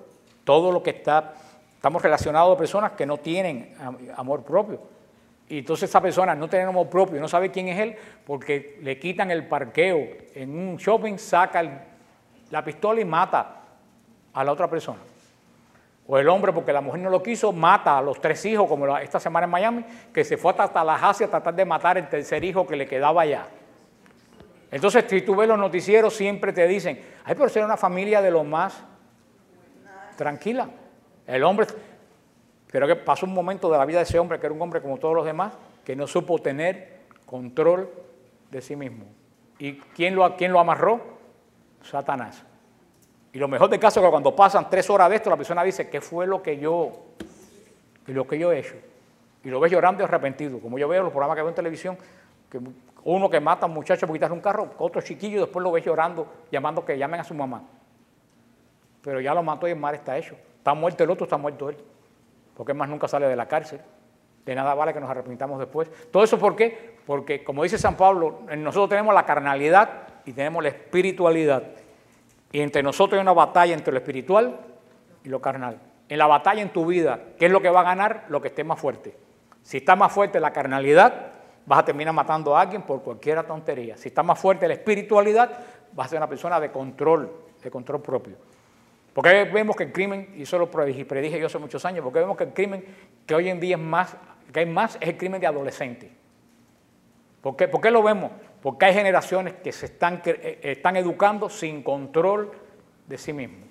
Todo lo que está, estamos relacionados a personas que no tienen amor propio. Y entonces esa persona no tiene amor propio, no sabe quién es él, porque le quitan el parqueo en un shopping, saca el, la pistola y mata a la otra persona. O el hombre, porque la mujer no lo quiso, mata a los tres hijos, como la, esta semana en Miami, que se fue hasta Tallahassee a tratar de matar el tercer hijo que le quedaba allá. Entonces, si tú ves los noticieros, siempre te dicen, ay, pero ser una familia de lo más tranquila. El hombre, pero que pasó un momento de la vida de ese hombre, que era un hombre como todos los demás, que no supo tener control de sí mismo. ¿Y quién lo, quién lo amarró? Satanás. Y lo mejor del caso es que cuando pasan tres horas de esto, la persona dice, ¿qué fue lo que yo, lo que yo he hecho? Y lo ves llorando y arrepentido. Como yo veo los programas que veo en televisión, que uno que mata a un muchacho por quitarle un carro, otro chiquillo, y después lo ves llorando, llamando que llamen a su mamá. Pero ya lo mató y el mal está hecho. Está muerto el otro, está muerto él. Porque más nunca sale de la cárcel. De nada vale que nos arrepintamos después. ¿Todo eso por qué? Porque, como dice San Pablo, nosotros tenemos la carnalidad y tenemos la espiritualidad. Y entre nosotros hay una batalla entre lo espiritual y lo carnal. En la batalla en tu vida, ¿qué es lo que va a ganar? Lo que esté más fuerte. Si está más fuerte la carnalidad, vas a terminar matando a alguien por cualquier tontería. Si está más fuerte la espiritualidad, vas a ser una persona de control, de control propio. Porque vemos que el crimen, y eso lo predije yo hace muchos años, porque vemos que el crimen que hoy en día es más, que hay más, es el crimen de adolescentes. ¿Por qué? ¿Por qué lo vemos? Porque hay generaciones que se están, que están educando sin control de sí mismos.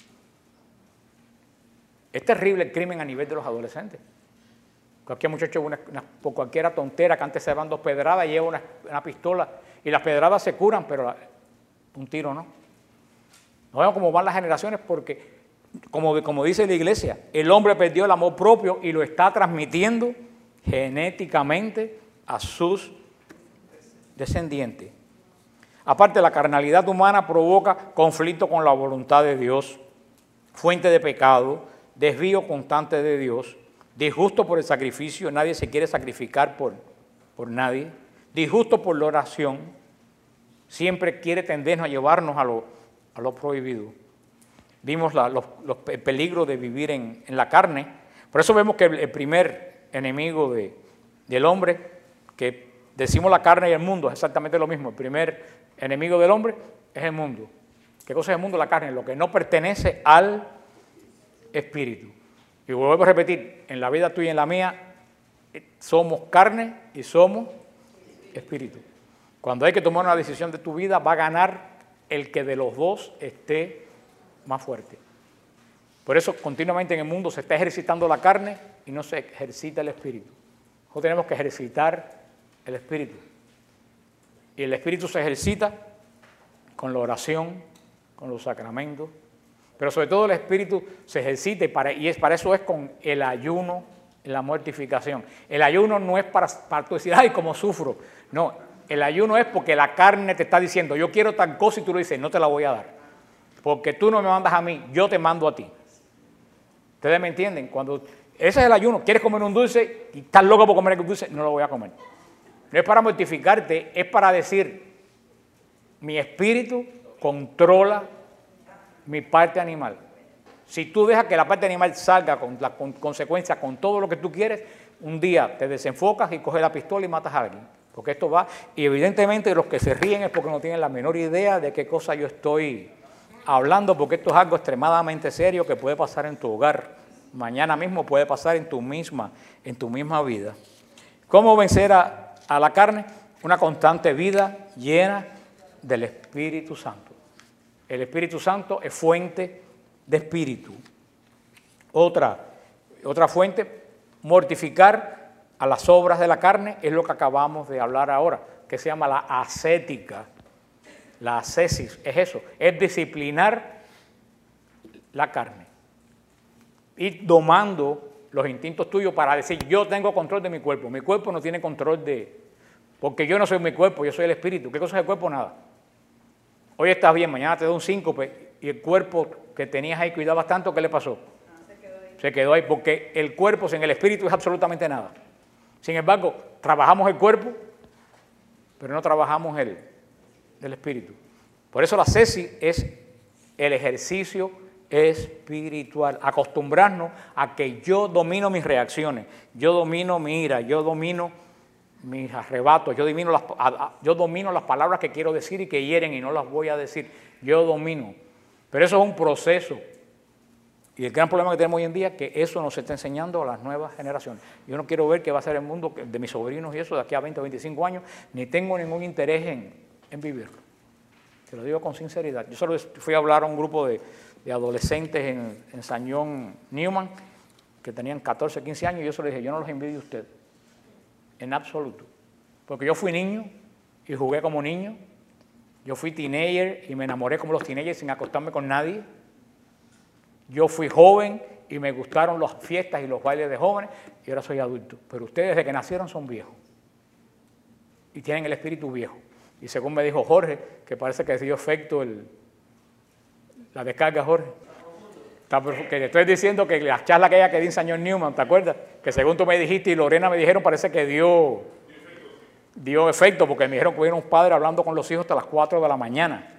Es terrible el crimen a nivel de los adolescentes. Cualquier muchacho, una, una, por cualquier tontera que antes se daban dos pedradas, lleva una, una pistola y las pedradas se curan, pero la, un tiro no. No vemos cómo van las generaciones porque, como, como dice la iglesia, el hombre perdió el amor propio y lo está transmitiendo genéticamente a sus descendientes. Aparte, la carnalidad humana provoca conflicto con la voluntad de Dios, fuente de pecado, desvío constante de Dios, disgusto por el sacrificio, nadie se quiere sacrificar por, por nadie, disgusto por la oración, siempre quiere tendernos a llevarnos a lo, a lo prohibido. Vimos la, los, los, el peligro de vivir en, en la carne, por eso vemos que el, el primer enemigo de, del hombre, que decimos la carne y el mundo, es exactamente lo mismo. El primer enemigo del hombre es el mundo. ¿Qué cosa es el mundo? La carne, lo que no pertenece al espíritu. Y vuelvo a repetir, en la vida tuya y en la mía, somos carne y somos espíritu. Cuando hay que tomar una decisión de tu vida, va a ganar el que de los dos esté más fuerte. Por eso continuamente en el mundo se está ejercitando la carne y no se ejercita el espíritu. Nosotros tenemos que ejercitar el espíritu. Y el espíritu se ejercita con la oración, con los sacramentos, pero sobre todo el espíritu se ejercita y, para, y es, para eso es con el ayuno y la mortificación. El ayuno no es para, para tú decir, ay, cómo sufro. No, el ayuno es porque la carne te está diciendo, yo quiero tal cosa y tú le dices, no te la voy a dar. Porque tú no me mandas a mí, yo te mando a ti. ¿Ustedes me entienden? Cuando ese es el ayuno, quieres comer un dulce y estás loco por comer un dulce, no lo voy a comer. No es para mortificarte, es para decir, mi espíritu controla mi parte animal. Si tú dejas que la parte animal salga con las con consecuencias, con todo lo que tú quieres, un día te desenfocas y coges la pistola y matas a alguien. Porque esto va, y evidentemente los que se ríen es porque no tienen la menor idea de qué cosa yo estoy hablando, porque esto es algo extremadamente serio que puede pasar en tu hogar. Mañana mismo puede pasar en tu misma, en tu misma vida. ¿Cómo vencer a, a la carne? Una constante vida llena del Espíritu Santo. El Espíritu Santo es fuente de espíritu. Otra, otra fuente, mortificar a las obras de la carne, es lo que acabamos de hablar ahora, que se llama la ascética. La ascesis es eso, es disciplinar la carne. Ir domando los instintos tuyos para decir, yo tengo control de mi cuerpo. Mi cuerpo no tiene control de... Porque yo no soy mi cuerpo, yo soy el espíritu. ¿Qué cosa es el cuerpo? Nada. Hoy estás bien, mañana te da un síncope y el cuerpo que tenías ahí cuidabas tanto, ¿qué le pasó? Ah, se quedó ahí. Se quedó ahí porque el cuerpo sin el espíritu es absolutamente nada. Sin embargo, trabajamos el cuerpo, pero no trabajamos el, el espíritu. Por eso la ascesis es el ejercicio espiritual. Acostumbrarnos a que yo domino mis reacciones, yo domino mi ira, yo domino mis arrebatos, yo domino, las, yo domino las palabras que quiero decir y que hieren y no las voy a decir. Yo domino. Pero eso es un proceso. Y el gran problema que tenemos hoy en día es que eso nos está enseñando a las nuevas generaciones. Yo no quiero ver qué va a ser el mundo de mis sobrinos y eso de aquí a veinte o veinticinco años, ni tengo ningún interés en, en vivirlo. Te lo digo con sinceridad. Yo solo fui a hablar a un grupo de, de adolescentes en, en San John Newman, que tenían catorce, quince años, y yo solo dije, yo no los envidio a ustedes, en absoluto. Porque yo fui niño y jugué como niño. Yo fui teenager y me enamoré como los teenagers sin acostarme con nadie. Yo fui joven y me gustaron las fiestas y los bailes de jóvenes y ahora soy adulto. Pero ustedes desde que nacieron son viejos y tienen el espíritu viejo. Y según me dijo Jorge, que parece que dio efecto el, la descarga, Jorge. Que te estoy diciendo que la charla aquella que di en señor Newman, ¿te acuerdas? Que según tú me dijiste y Lorena me dijeron, parece que dio, dio efecto, porque me dijeron que hubo unos padres hablando con los hijos hasta las cuatro de la mañana.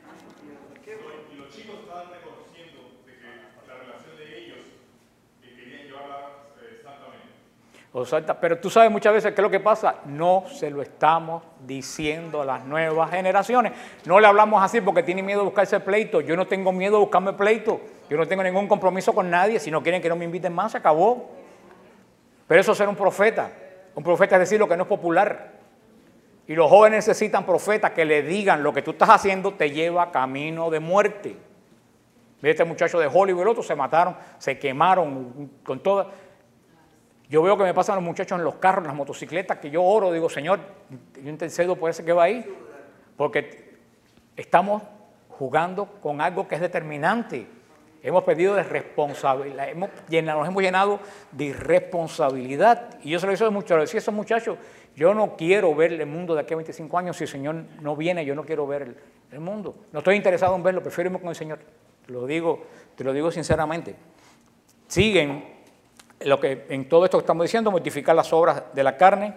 Pero tú sabes muchas veces qué es lo que pasa, no se lo estamos diciendo a las nuevas generaciones. No le hablamos así porque tienen miedo de buscarse pleito. Yo no tengo miedo de buscarme pleito. Yo no tengo ningún compromiso con nadie. Si no quieren que no me inviten más, se acabó. Pero eso es ser un profeta. Un profeta es decir lo que no es popular. Y los jóvenes necesitan profetas que le digan lo que tú estás haciendo te lleva camino de muerte. Mira, este muchacho de Hollywood y el otro se mataron, se quemaron con todas. Yo veo que me pasan los muchachos en los carros, en las motocicletas, que yo oro, digo, Señor, yo intercedo por ese que va ahí, porque estamos jugando con algo que es determinante. Hemos perdido de responsabilidad, hemos llenado, nos hemos llenado de irresponsabilidad. Y yo se lo hice mucho, le decía a esos muchachos, yo no quiero ver el mundo de aquí a veinticinco años, si el Señor no viene, yo no quiero ver el, el mundo. No estoy interesado en verlo, prefiero irme con el Señor. Te lo digo, te lo digo sinceramente. Siguen lo que en todo esto que estamos diciendo, mortificar las obras de la carne,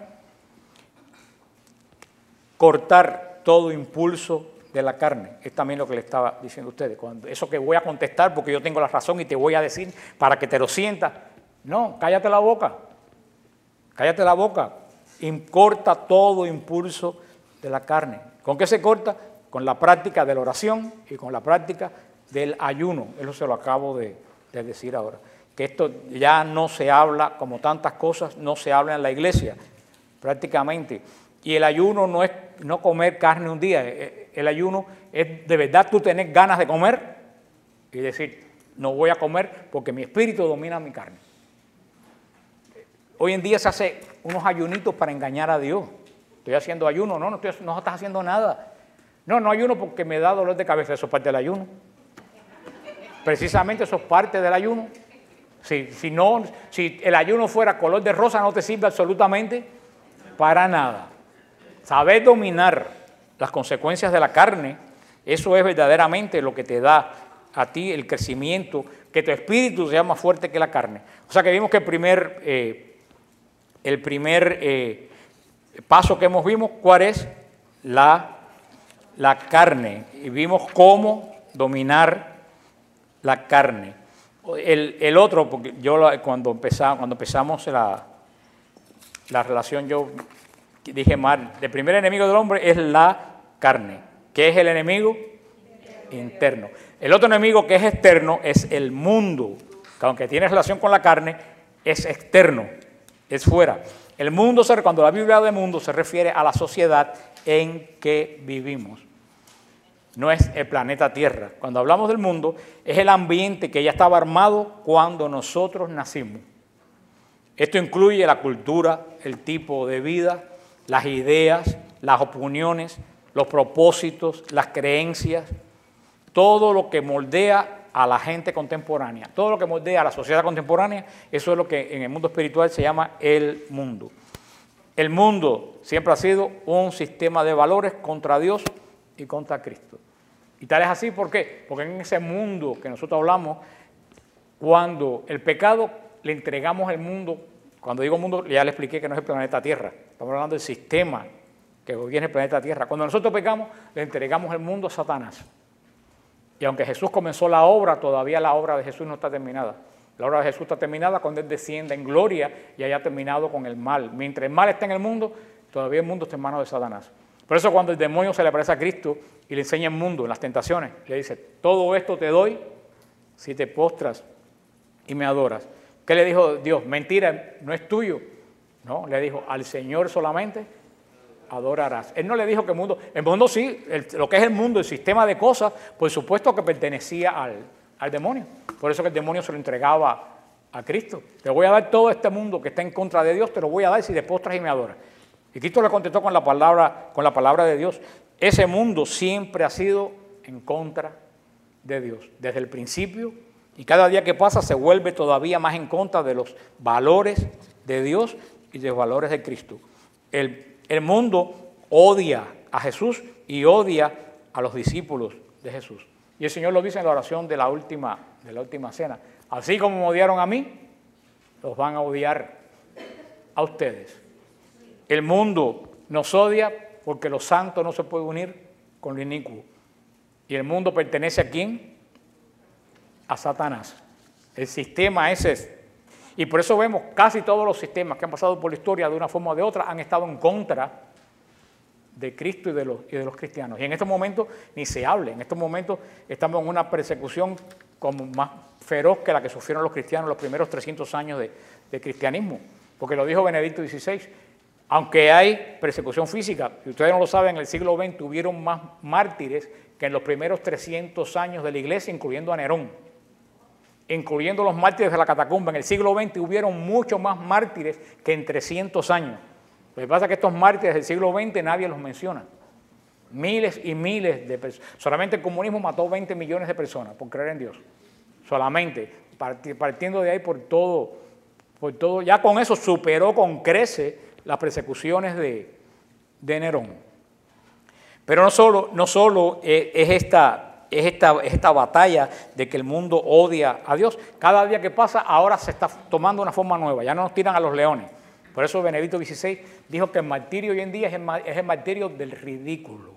cortar todo impulso de la carne. Es también lo que le estaba diciendo a ustedes. Cuando, eso que voy a contestar porque yo tengo la razón y te voy a decir para que te lo sientas. No, cállate la boca. Cállate la boca. Y corta todo impulso de la carne. ¿Con qué se corta? Con la práctica de la oración y con la práctica del ayuno. Eso se lo acabo de, de decir ahora. Que esto ya no se habla, como tantas cosas, no se habla en la iglesia, prácticamente. Y el ayuno no es no comer carne un día, el ayuno es de verdad tú tener ganas de comer y decir, no voy a comer porque mi espíritu domina mi carne. Hoy en día se hace unos ayunitos para engañar a Dios. Estoy haciendo ayuno, no, no, estoy, no estás haciendo nada. No, no ayuno porque me da dolor de cabeza, eso es parte del ayuno. Precisamente eso es parte del ayuno. Si, si, no, si el ayuno fuera color de rosa no te sirve absolutamente para nada. Saber dominar las consecuencias de la carne, eso es verdaderamente lo que te da a ti el crecimiento, que tu espíritu sea más fuerte que la carne. O sea que vimos que el primer, eh, el primer eh, paso que hemos visto, ¿cuál es? La, la carne. Y vimos cómo dominar la carne. El, el otro, porque yo cuando empezamos, cuando empezamos la, la relación, yo dije mal, el primer enemigo del hombre es la carne. ¿Qué es el enemigo? Interno. El otro enemigo que es externo es el mundo, que aunque tiene relación con la carne, es externo, es fuera. El mundo, cuando la Biblia habla de mundo, se refiere a la sociedad en que vivimos. No es el planeta Tierra. Cuando hablamos del mundo, es el ambiente que ya estaba armado cuando nosotros nacimos. Esto incluye la cultura, el tipo de vida, las ideas, las opiniones, los propósitos, las creencias, todo lo que moldea a la gente contemporánea, todo lo que moldea a la sociedad contemporánea, eso es lo que en el mundo espiritual se llama el mundo. El mundo siempre ha sido un sistema de valores contra Dios y contra Cristo. Y tal es así, ¿por qué? Porque en ese mundo que nosotros hablamos, cuando el pecado le entregamos el mundo, cuando digo mundo, ya le expliqué que no es el planeta Tierra, estamos hablando del sistema que gobierna el planeta Tierra. Cuando nosotros pecamos, le entregamos el mundo a Satanás. Y aunque Jesús comenzó la obra, todavía la obra de Jesús no está terminada. La obra de Jesús está terminada cuando Él descienda en gloria y haya terminado con el mal. Mientras el mal está en el mundo, todavía el mundo está en manos de Satanás. Por eso cuando el demonio se le aparece a Cristo y le enseña el mundo, en las tentaciones, le dice, todo esto te doy si te postras y me adoras. ¿Qué le dijo Dios? Mentira, no es tuyo. No, le dijo, al Señor solamente adorarás. Él no le dijo que el mundo, el mundo sí, el, lo que es el mundo, el sistema de cosas, por supuesto que pertenecía al, al demonio. Por eso que el demonio se lo entregaba a Cristo. Te voy a dar todo este mundo que está en contra de Dios, te lo voy a dar si te postras y me adoras. Y Cristo le contestó con la palabra, con la palabra de Dios. Ese mundo siempre ha sido en contra de Dios, desde el principio, y cada día que pasa se vuelve todavía más en contra de los valores de Dios y de los valores de Cristo. El, el mundo odia a Jesús y odia a los discípulos de Jesús. Y el Señor lo dice en la oración de la última, de la última cena. Así como me odiaron a mí, los van a odiar a ustedes. El mundo nos odia porque lo santo no se puede unir con lo inicuo. ¿Y el mundo pertenece a quién? A Satanás. El sistema es ese. Y por eso vemos casi todos los sistemas que han pasado por la historia de una forma o de otra han estado en contra de Cristo y de los, y de los cristianos. Y en estos momentos ni se hable. En estos momentos estamos en una persecución como más feroz que la que sufrieron los cristianos los primeros trescientos años de, de cristianismo. Porque lo dijo Benedicto dieciséis. Aunque hay persecución física, y ustedes no lo saben, en el siglo veinte hubieron más mártires que en los primeros trescientos años de la iglesia, incluyendo a Nerón, incluyendo los mártires de la catacumba. En el siglo veinte hubieron muchos más mártires que en trescientos años. Lo que pasa es que estos mártires del siglo veinte nadie los menciona. Miles y miles de personas. Solamente el comunismo mató veinte millones de personas por creer en Dios. Solamente, partiendo de ahí por todo, por todo. Ya con eso superó con creces las persecuciones de, de Nerón. Pero no solo, no solo es, esta, es, esta, es esta batalla de que el mundo odia a Dios. Cada día que pasa ahora se está tomando una forma nueva. Ya no nos tiran a los leones. Por eso Benedicto dieciséis dijo que el martirio hoy en día es el, es el martirio del ridículo.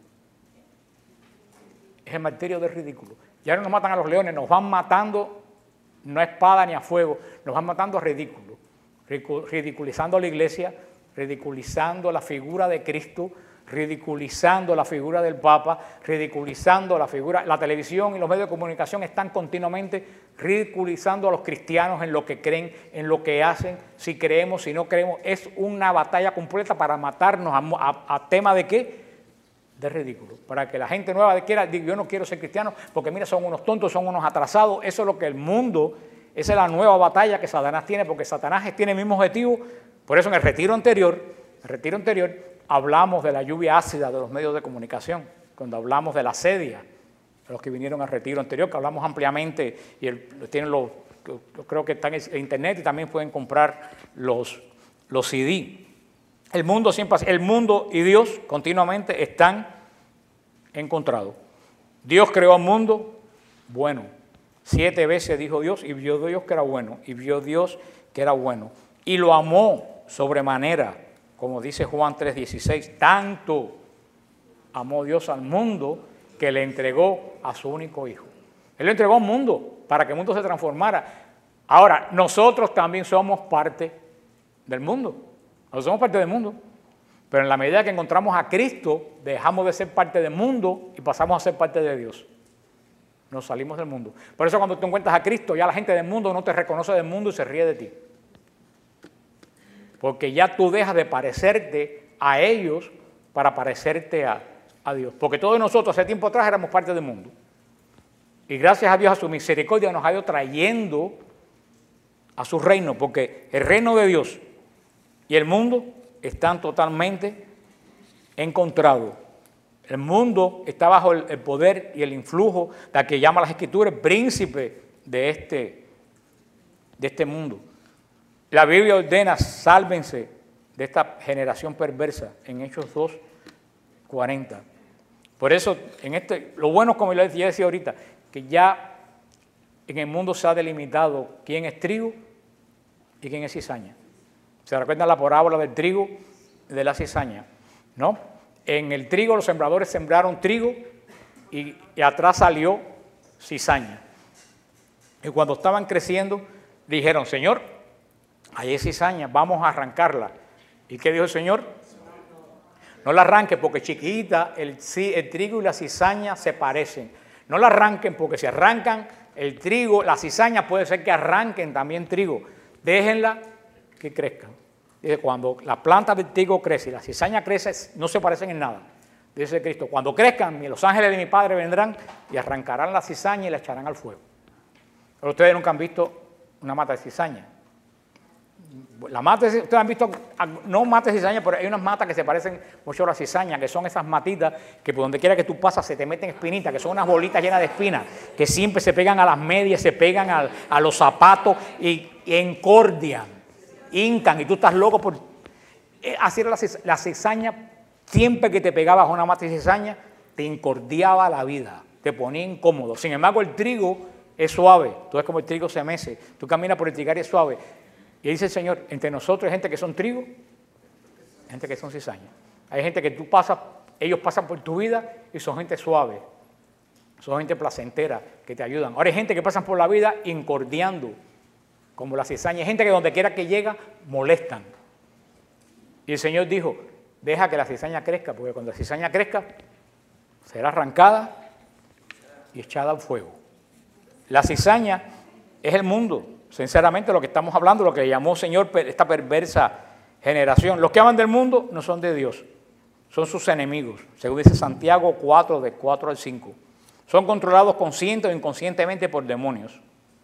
Es el martirio del ridículo. Ya no nos matan a los leones, nos van matando, no a espada ni a fuego, nos van matando a ridículo. Ridiculizando a la iglesia, ridiculizando la figura de Cristo, ridiculizando la figura del Papa, ridiculizando la figura, la televisión y los medios de comunicación están continuamente ridiculizando a los cristianos en lo que creen, en lo que hacen, si creemos, si no creemos. Es una batalla completa para matarnos a, a, a tema de qué, de ridículo, para que la gente nueva quiera, diga, yo no quiero ser cristiano porque mira, son unos tontos, son unos atrasados. Eso es lo que el mundo, esa es la nueva batalla que Satanás tiene, porque Satanás tiene el mismo objetivo. Por eso en el retiro anterior, el retiro anterior, hablamos de la lluvia ácida de los medios de comunicación, cuando hablamos de la asedia, de los que vinieron al retiro anterior, que hablamos ampliamente, y el, tienen los, creo que están en internet y también pueden comprar los, los C D. El mundo siempre, el mundo y Dios continuamente están encontrados. Dios creó al mundo bueno. Siete veces dijo Dios y vio Dios que era bueno, y vio Dios que era bueno. Y lo amó sobremanera, como dice Juan tres dieciséis, tanto amó Dios al mundo que le entregó a su único hijo. Él le entregó al mundo para que el mundo se transformara. Ahora, nosotros también somos parte del mundo. Nosotros somos parte del mundo. Pero en la medida que encontramos a Cristo, dejamos de ser parte del mundo y pasamos a ser parte de Dios. Nos salimos del mundo. Por eso cuando tú encuentras a Cristo, ya la gente del mundo no te reconoce del mundo y se ríe de ti. Porque ya tú dejas de parecerte a ellos para parecerte a, a Dios. Porque todos nosotros hace tiempo atrás éramos parte del mundo. Y gracias a Dios, a su misericordia, nos ha ido trayendo a su reino. Porque el reino de Dios y el mundo están totalmente encontrados. El mundo está bajo el, el poder y el influjo de la que llama las Escrituras príncipe de este, de este mundo. La Biblia ordena, sálvense de esta generación perversa en Hechos dos, cuarenta. Por eso, en este, lo bueno, como yo decía ahorita, que ya en el mundo se ha delimitado quién es trigo y quién es cizaña. ¿Se recuerdan la parábola del trigo y de la cizaña? ¿No? En el trigo los sembradores sembraron trigo y, y atrás salió cizaña. Y cuando estaban creciendo, dijeron, Señor, ahí hay cizaña, vamos a arrancarla. ¿Y qué dijo el Señor? No la arranquen porque chiquita, el, el trigo y la cizaña se parecen. No la arranquen porque si arrancan el trigo, la cizaña puede ser que arranquen también trigo. Déjenla que crezcan. Dice, cuando la planta del trigo crece y la cizaña crece, no se parecen en nada. Dice Cristo, cuando crezcan, los ángeles de mi Padre vendrán y arrancarán la cizaña y la echarán al fuego. Pero ustedes nunca han visto una mata de cizaña. La mata, ustedes han visto, no matas de cizaña, pero hay unas matas que se parecen mucho a la cizaña, que son esas matitas que por donde quiera que tú pasas se te meten espinitas, que son unas bolitas llenas de espinas, que siempre se pegan a las medias, se pegan a, a los zapatos y, y encordian, hincan, y tú estás loco por... Así era la, la cizaña, siempre que te pegabas a una mata de cizaña, te encordiaba la vida, te ponía incómodo. Sin embargo, el trigo es suave, tú ves como el trigo se mece, tú caminas por el trigal y es suave. Y dice el Señor, entre nosotros hay gente que son trigo, gente que son cizaña. Hay gente que tú pasas, ellos pasan por tu vida y son gente suave, son gente placentera que te ayudan. Ahora hay gente que pasan por la vida incordiando, como la cizaña. Hay gente que donde quiera que llega, molestan. Y el Señor dijo, deja que la cizaña crezca, porque cuando la cizaña crezca, será arrancada y echada al fuego. La cizaña es el mundo. Sinceramente, lo que estamos hablando, lo que llamó Señor esta perversa generación. Los que aman del mundo no son de Dios, son sus enemigos, según dice Santiago cuatro, de cuatro al cinco. Son controlados consciente o inconscientemente por demonios.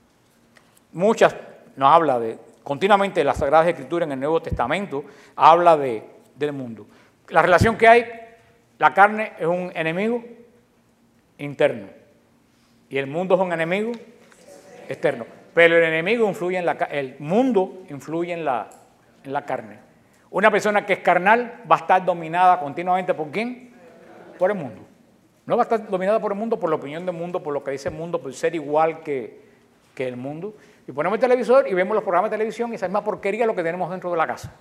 Muchas nos habla de, continuamente la Sagrada Escritura en el Nuevo Testamento, habla de, del mundo. La relación que hay, la carne es un enemigo interno y el mundo es un enemigo externo. Pero el enemigo influye en la el mundo influye en la, en la carne. Una persona que es carnal va a estar dominada continuamente ¿por quién? Por el mundo. No va a estar dominada por el mundo, por la opinión del mundo, por lo que dice el mundo, por ser igual que, que el mundo. Y ponemos el televisor y vemos los programas de televisión y esa misma porquería es lo que tenemos dentro de la casa.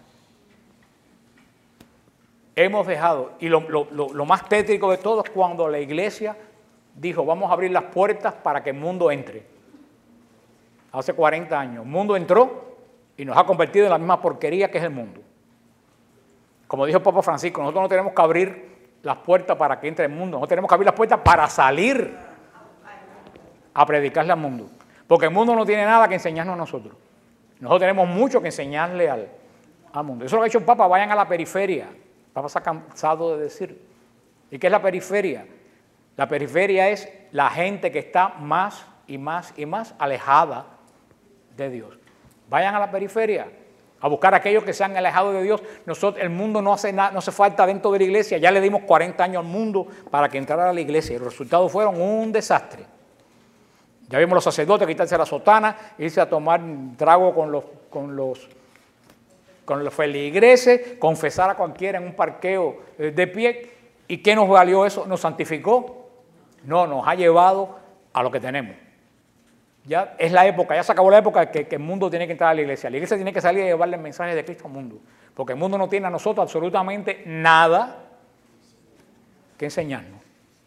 Hemos dejado, y lo, lo, lo, lo más tétrico de todo es cuando la iglesia dijo, vamos a abrir las puertas para que el mundo entre. Hace cuarenta años, el mundo entró y nos ha convertido en la misma porquería que es el mundo. Como dijo el Papa Francisco, nosotros no tenemos que abrir las puertas para que entre el mundo, nosotros tenemos que abrir las puertas para salir a predicarle al mundo. Porque el mundo no tiene nada que enseñarnos a nosotros. Nosotros tenemos mucho que enseñarle al, al mundo. Eso es lo que ha hecho el Papa, vayan a la periferia. El Papa se ha cansado de decir. ¿Y qué es la periferia? La periferia es la gente que está más y más y más alejada de Dios. Vayan a la periferia a buscar a aquellos que se han alejado de Dios. Nosotros, el mundo no hace nada, no hace falta dentro de la iglesia. Ya le dimos cuarenta años al mundo para que entrara a la iglesia y los resultados fueron un desastre. Ya vimos los sacerdotes quitarse la sotana, irse a tomar trago con los, con los, con los feligreses, confesar a cualquiera en un parqueo de pie. ¿Y qué nos valió eso? ¿Nos santificó? No, nos ha llevado a lo que tenemos. Ya es la época, ya se acabó la época que, que el mundo tiene que entrar a la iglesia. La iglesia tiene que salir a llevarle el mensaje de Cristo al mundo. Porque el mundo no tiene a nosotros absolutamente nada que enseñarnos.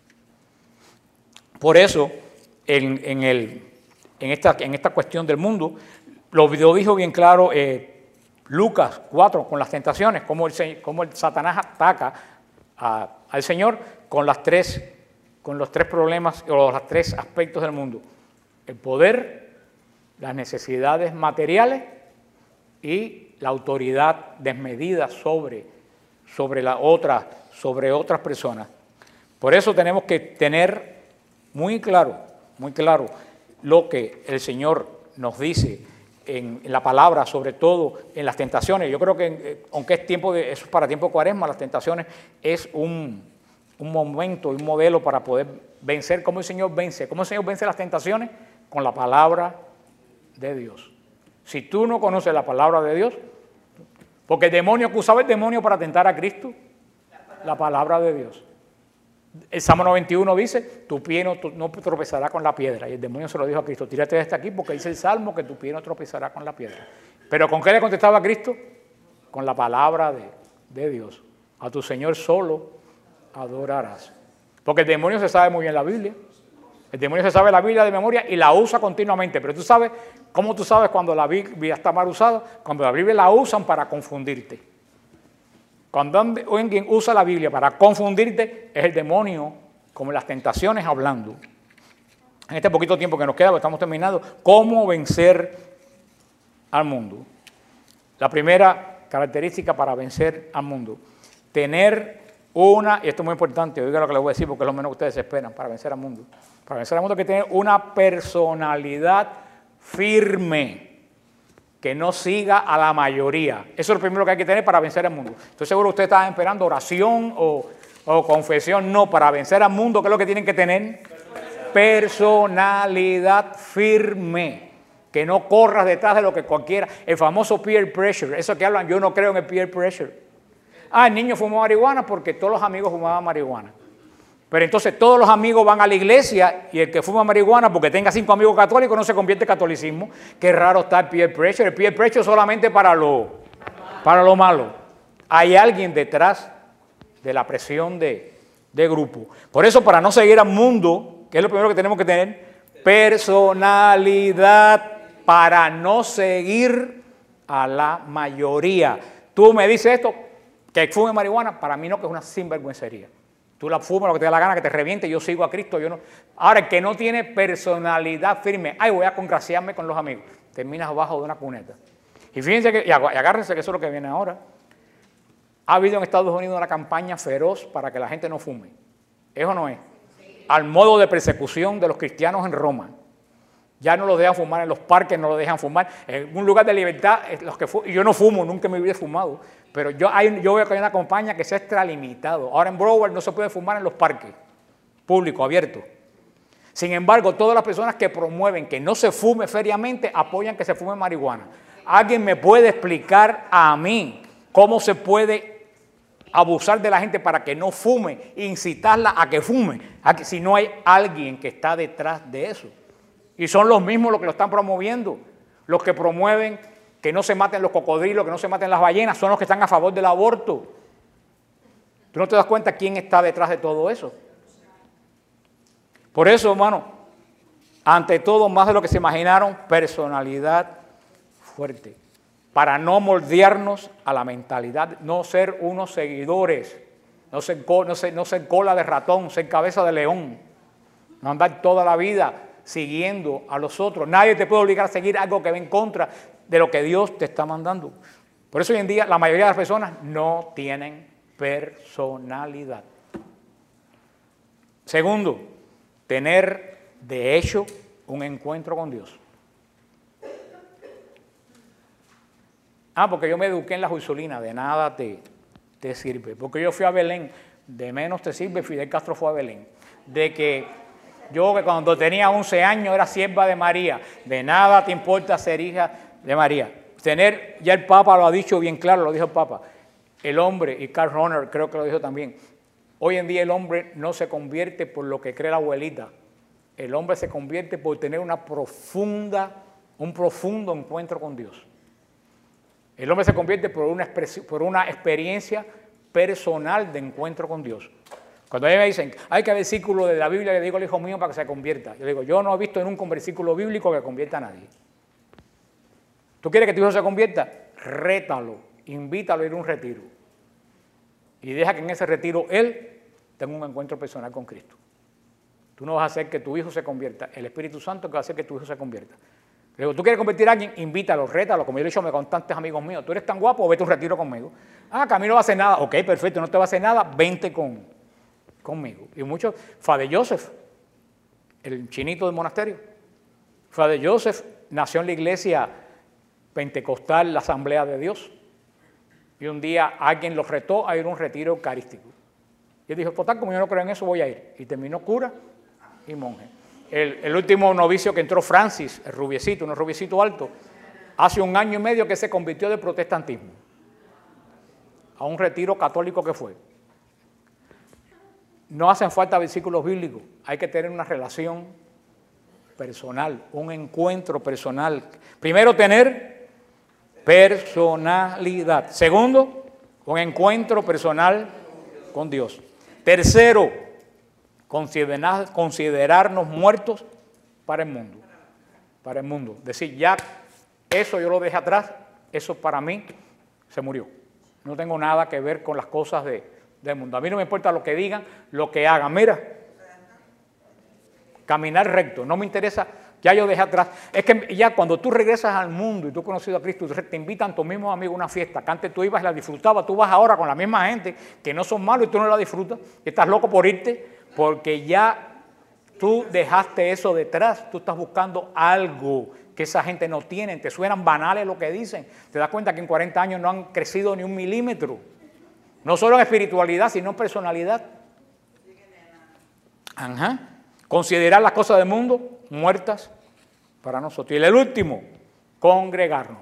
Por eso, en, en, el, en, esta, en esta cuestión del mundo, lo, lo dijo bien claro eh, Lucas cuatro con las tentaciones, cómo el, cómo el Satanás ataca a, al Señor con, las tres, con los tres problemas o los tres aspectos del mundo. El poder, las necesidades materiales y la autoridad desmedida sobre, sobre, la otra, sobre otras personas. Por eso tenemos que tener muy claro, muy claro lo que el Señor nos dice en, en la palabra, sobre todo en las tentaciones. Yo creo que, aunque es tiempo de, eso es para tiempo de Cuaresma, las tentaciones es un, un momento, un modelo para poder vencer. ¿Cómo el Señor vence? ¿Cómo el Señor vence las tentaciones? Con la palabra de Dios. Si tú no conoces la palabra de Dios, porque el demonio, que usaba el demonio para tentar a Cristo, la palabra de Dios. El Salmo noventa y uno dice, tu pie no, no tropezará con la piedra. Y el demonio se lo dijo a Cristo, tírate de este aquí porque dice el Salmo que tu pie no tropezará con la piedra. Pero ¿con qué le contestaba a Cristo? Con la palabra de, de Dios. A tu Señor solo adorarás. Porque el demonio se sabe muy bien la Biblia. El demonio se sabe la Biblia de memoria y la usa continuamente. Pero tú sabes, ¿cómo tú sabes cuando la Biblia está mal usada? Cuando la Biblia la usan para confundirte. Cuando alguien usa la Biblia para confundirte, es el demonio, como en las tentaciones, hablando. En este poquito tiempo que nos queda, porque estamos terminando, ¿cómo vencer al mundo? La primera característica para vencer al mundo, tener una, y esto es muy importante, oiga lo que les voy a decir porque es lo menos que ustedes esperan para vencer al mundo. Para vencer al mundo hay que tener una personalidad firme, que no siga a la mayoría. Eso es lo primero que hay que tener para vencer al mundo. Estoy seguro que ustedes estaban esperando oración o, o confesión. No, para vencer al mundo, ¿qué es lo que tienen que tener? Personalidad firme. Que no corras detrás de lo que cualquiera. El famoso peer pressure. Eso que hablan, yo no creo en el peer pressure. Ah, el niño fumó marihuana porque todos los amigos fumaban marihuana. Pero entonces todos los amigos van a la iglesia y el que fuma marihuana porque tenga cinco amigos católicos no se convierte en catolicismo. Qué raro está el peer pressure. El peer pressure es solamente para lo, para lo malo. Hay alguien detrás de la presión de, de grupo. Por eso, para no seguir al mundo, que es lo primero que tenemos que tener, personalidad para no seguir a la mayoría. Tú me dices esto, que fume marihuana, para mí no, que es una sinvergüencería. Tú la fumas lo que te da la gana, que te reviente, yo sigo a Cristo, yo no. Ahora, el que no tiene personalidad firme, ay, voy a congraciarme con los amigos, terminas abajo de una cuneta. Y fíjense que, y agárrense que eso es lo que viene ahora. Ha habido en Estados Unidos una campaña feroz para que la gente no fume. ¿Eso no es? Al modo de persecución de los cristianos en Roma. Ya no los dejan fumar en los parques, no los dejan fumar. En un lugar de libertad, los que y yo no fumo, nunca me hubiera fumado. Pero yo, hay, yo veo que hay una campaña que se ha extralimitado. Ahora en Broward no se puede fumar en los parques públicos, abiertos. Sin embargo, todas las personas que promueven que no se fume feriamente apoyan que se fume marihuana. ¿Alguien me puede explicar a mí cómo se puede abusar de la gente para que no fume, incitarla a que fume, a que, si no hay alguien que está detrás de eso? Y son los mismos los que lo están promoviendo, los que promueven que no se maten los cocodrilos, que no se maten las ballenas, son los que están a favor del aborto. ¿Tú no te das cuenta quién está detrás de todo eso? Por eso, hermano, ante todo, más de lo que se imaginaron, personalidad fuerte, para no moldearnos a la mentalidad, no ser unos seguidores, no ser, no ser, no ser cola de ratón, ser cabeza de león, no andar toda la vida siguiendo a los otros. Nadie te puede obligar a seguir algo que va en contra de lo que Dios te está mandando. Por eso hoy en día la mayoría de las personas no tienen personalidad. Segundo, tener de hecho un encuentro con Dios. Ah, porque yo me eduqué en la Ursulina, de nada te, te sirve. Porque yo fui a Belén, de menos te sirve, Fidel Castro fue a Belén. De que yo que cuando tenía once años era sierva de María, de nada te importa ser hija de María. Tener, ya el Papa lo ha dicho bien claro, lo dijo el Papa, el hombre, y Karl Rahner creo que lo dijo también, hoy en día el hombre no se convierte por lo que cree la abuelita, el hombre se convierte por tener una profunda, un profundo encuentro con Dios. El hombre se convierte por una, por una experiencia personal de encuentro con Dios. Cuando a mí me dicen, hay que versículo de la Biblia, le digo al hijo mío para que se convierta. Yo digo, yo no he visto nunca un versículo bíblico que convierta a nadie. ¿Tú quieres que tu hijo se convierta? Rétalo, invítalo a ir a un retiro. Y deja que en ese retiro él tenga un encuentro personal con Cristo. Tú no vas a hacer que tu hijo se convierta. El Espíritu Santo que va a hacer que tu hijo se convierta. Le digo, ¿tú quieres convertir a alguien? Invítalo, rétalo. Como yo le he dicho a constantes amigos míos, tú eres tan guapo, vete a un retiro conmigo. Ah, que a mí no va a hacer nada. Ok, perfecto, no te va a hacer nada, vente con, conmigo. Y muchos, Father Joseph, el chinito del monasterio. Father Joseph nació en la iglesia pentecostal, la Asamblea de Dios. Y un día alguien lo retó a ir a un retiro eucarístico. Y él dijo, pues tal como yo no creo en eso, voy a ir. Y terminó cura y monje. El, el último novicio que entró, Francis, el rubiecito, un rubiecito alto, hace un año y medio que se convirtió del protestantismo a un retiro católico que fue. No hacen falta versículos bíblicos, hay que tener una relación personal, un encuentro personal. Primero, tener personalidad. Segundo, un encuentro personal con Dios. Tercero, Considerar, considerarnos muertos para el mundo. Para el mundo. Decir, ya eso yo lo dejé atrás, eso para mí se murió. No tengo nada que ver con las cosas de, del mundo. A mí no me importa lo que digan, lo que hagan. Mira, caminar recto, no me interesa, ya yo dejé atrás. Es que ya cuando tú regresas al mundo y tú has conocido a Cristo, te invitan tus mismos amigos a una fiesta, que antes tú ibas y la disfrutabas, tú vas ahora con la misma gente que no son malos y tú no la disfrutas, y estás loco por irte, porque ya tú dejaste eso detrás, tú estás buscando algo que esa gente no tiene, te suenan banales lo que dicen, te das cuenta que en cuarenta años no han crecido ni un milímetro, no solo en espiritualidad, sino en personalidad. Ajá. Considerar las cosas del mundo muertas para nosotros. Y el último, congregarnos.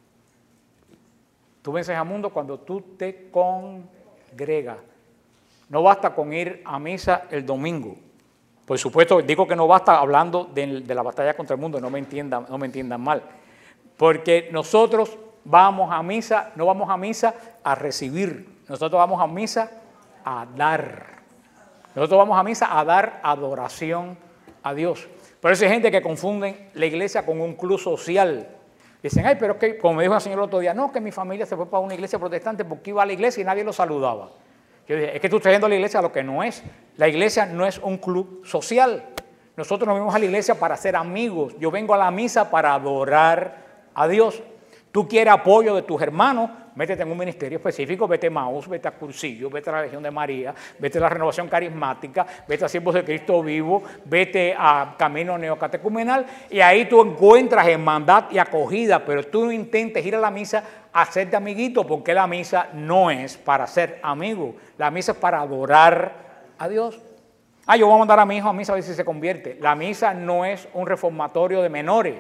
Tú vences al mundo cuando tú te congregas. No basta con ir a misa el domingo. Por supuesto, digo que no basta hablando de, de la batalla contra el mundo, no me entiendan, no me entiendan mal. Porque nosotros vamos a misa, no vamos a misa a recibir, nosotros vamos a misa a dar. Nosotros vamos a misa a dar adoración a Dios. Por eso hay gente que confunden la iglesia con un club social. Dicen, ay, pero es que, como me dijo el señor el otro día, no, que mi familia se fue para una iglesia protestante porque iba a la iglesia y nadie lo saludaba. Yo dije, es que tú estás yendo a la iglesia a lo que no es. La iglesia no es un club social. Nosotros nos venimos a la iglesia para ser amigos. Yo vengo a la misa para adorar a Dios. Tú quieres apoyo de tus hermanos, métete en un ministerio específico, vete a Maús, vete a Cursillo, vete a la Legión de María, vete a la Renovación Carismática, vete a Siervos de Cristo Vivo, vete a Camino Neocatecumenal y ahí tú encuentras hermandad y acogida, pero tú no intentes ir a la misa a hacerte amiguito, porque la misa no es para ser amigo, la misa es para adorar a Dios. Ah, yo voy a mandar a mi hijo a misa a ver si se convierte. La misa no es un reformatorio de menores.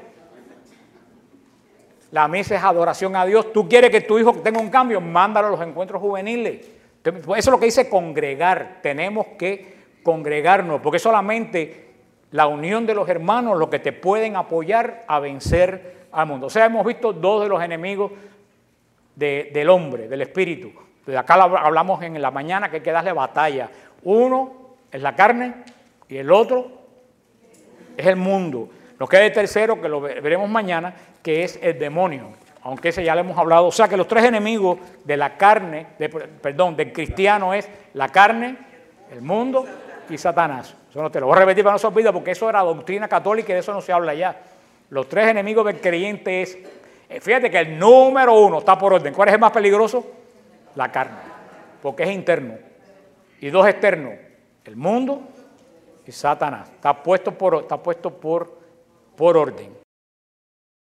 La misa es adoración a Dios. ¿Tú quieres que tu hijo tenga un cambio? Mándalo a los encuentros juveniles. Eso es lo que dice congregar. Tenemos que congregarnos, porque solamente la unión de los hermanos lo que te pueden apoyar a vencer al mundo. O sea, hemos visto dos de los enemigos de, del hombre, del espíritu. De acá hablamos en la mañana que hay que darle batalla. Uno es la carne y el otro es el mundo. Nos queda el tercero, que lo veremos mañana, que es el demonio, aunque ese ya lo hemos hablado. O sea que los tres enemigos de la carne, de, perdón, del cristiano es la carne, el mundo y Satanás. Eso no te lo voy a repetir para no se olvide, porque eso era doctrina católica y de eso no se habla ya. Los tres enemigos del creyente es, fíjate que el número uno está por orden. ¿Cuál es el más peligroso? La carne, porque es interno. Y dos externos, el mundo y Satanás. Está puesto por, está puesto por, por orden.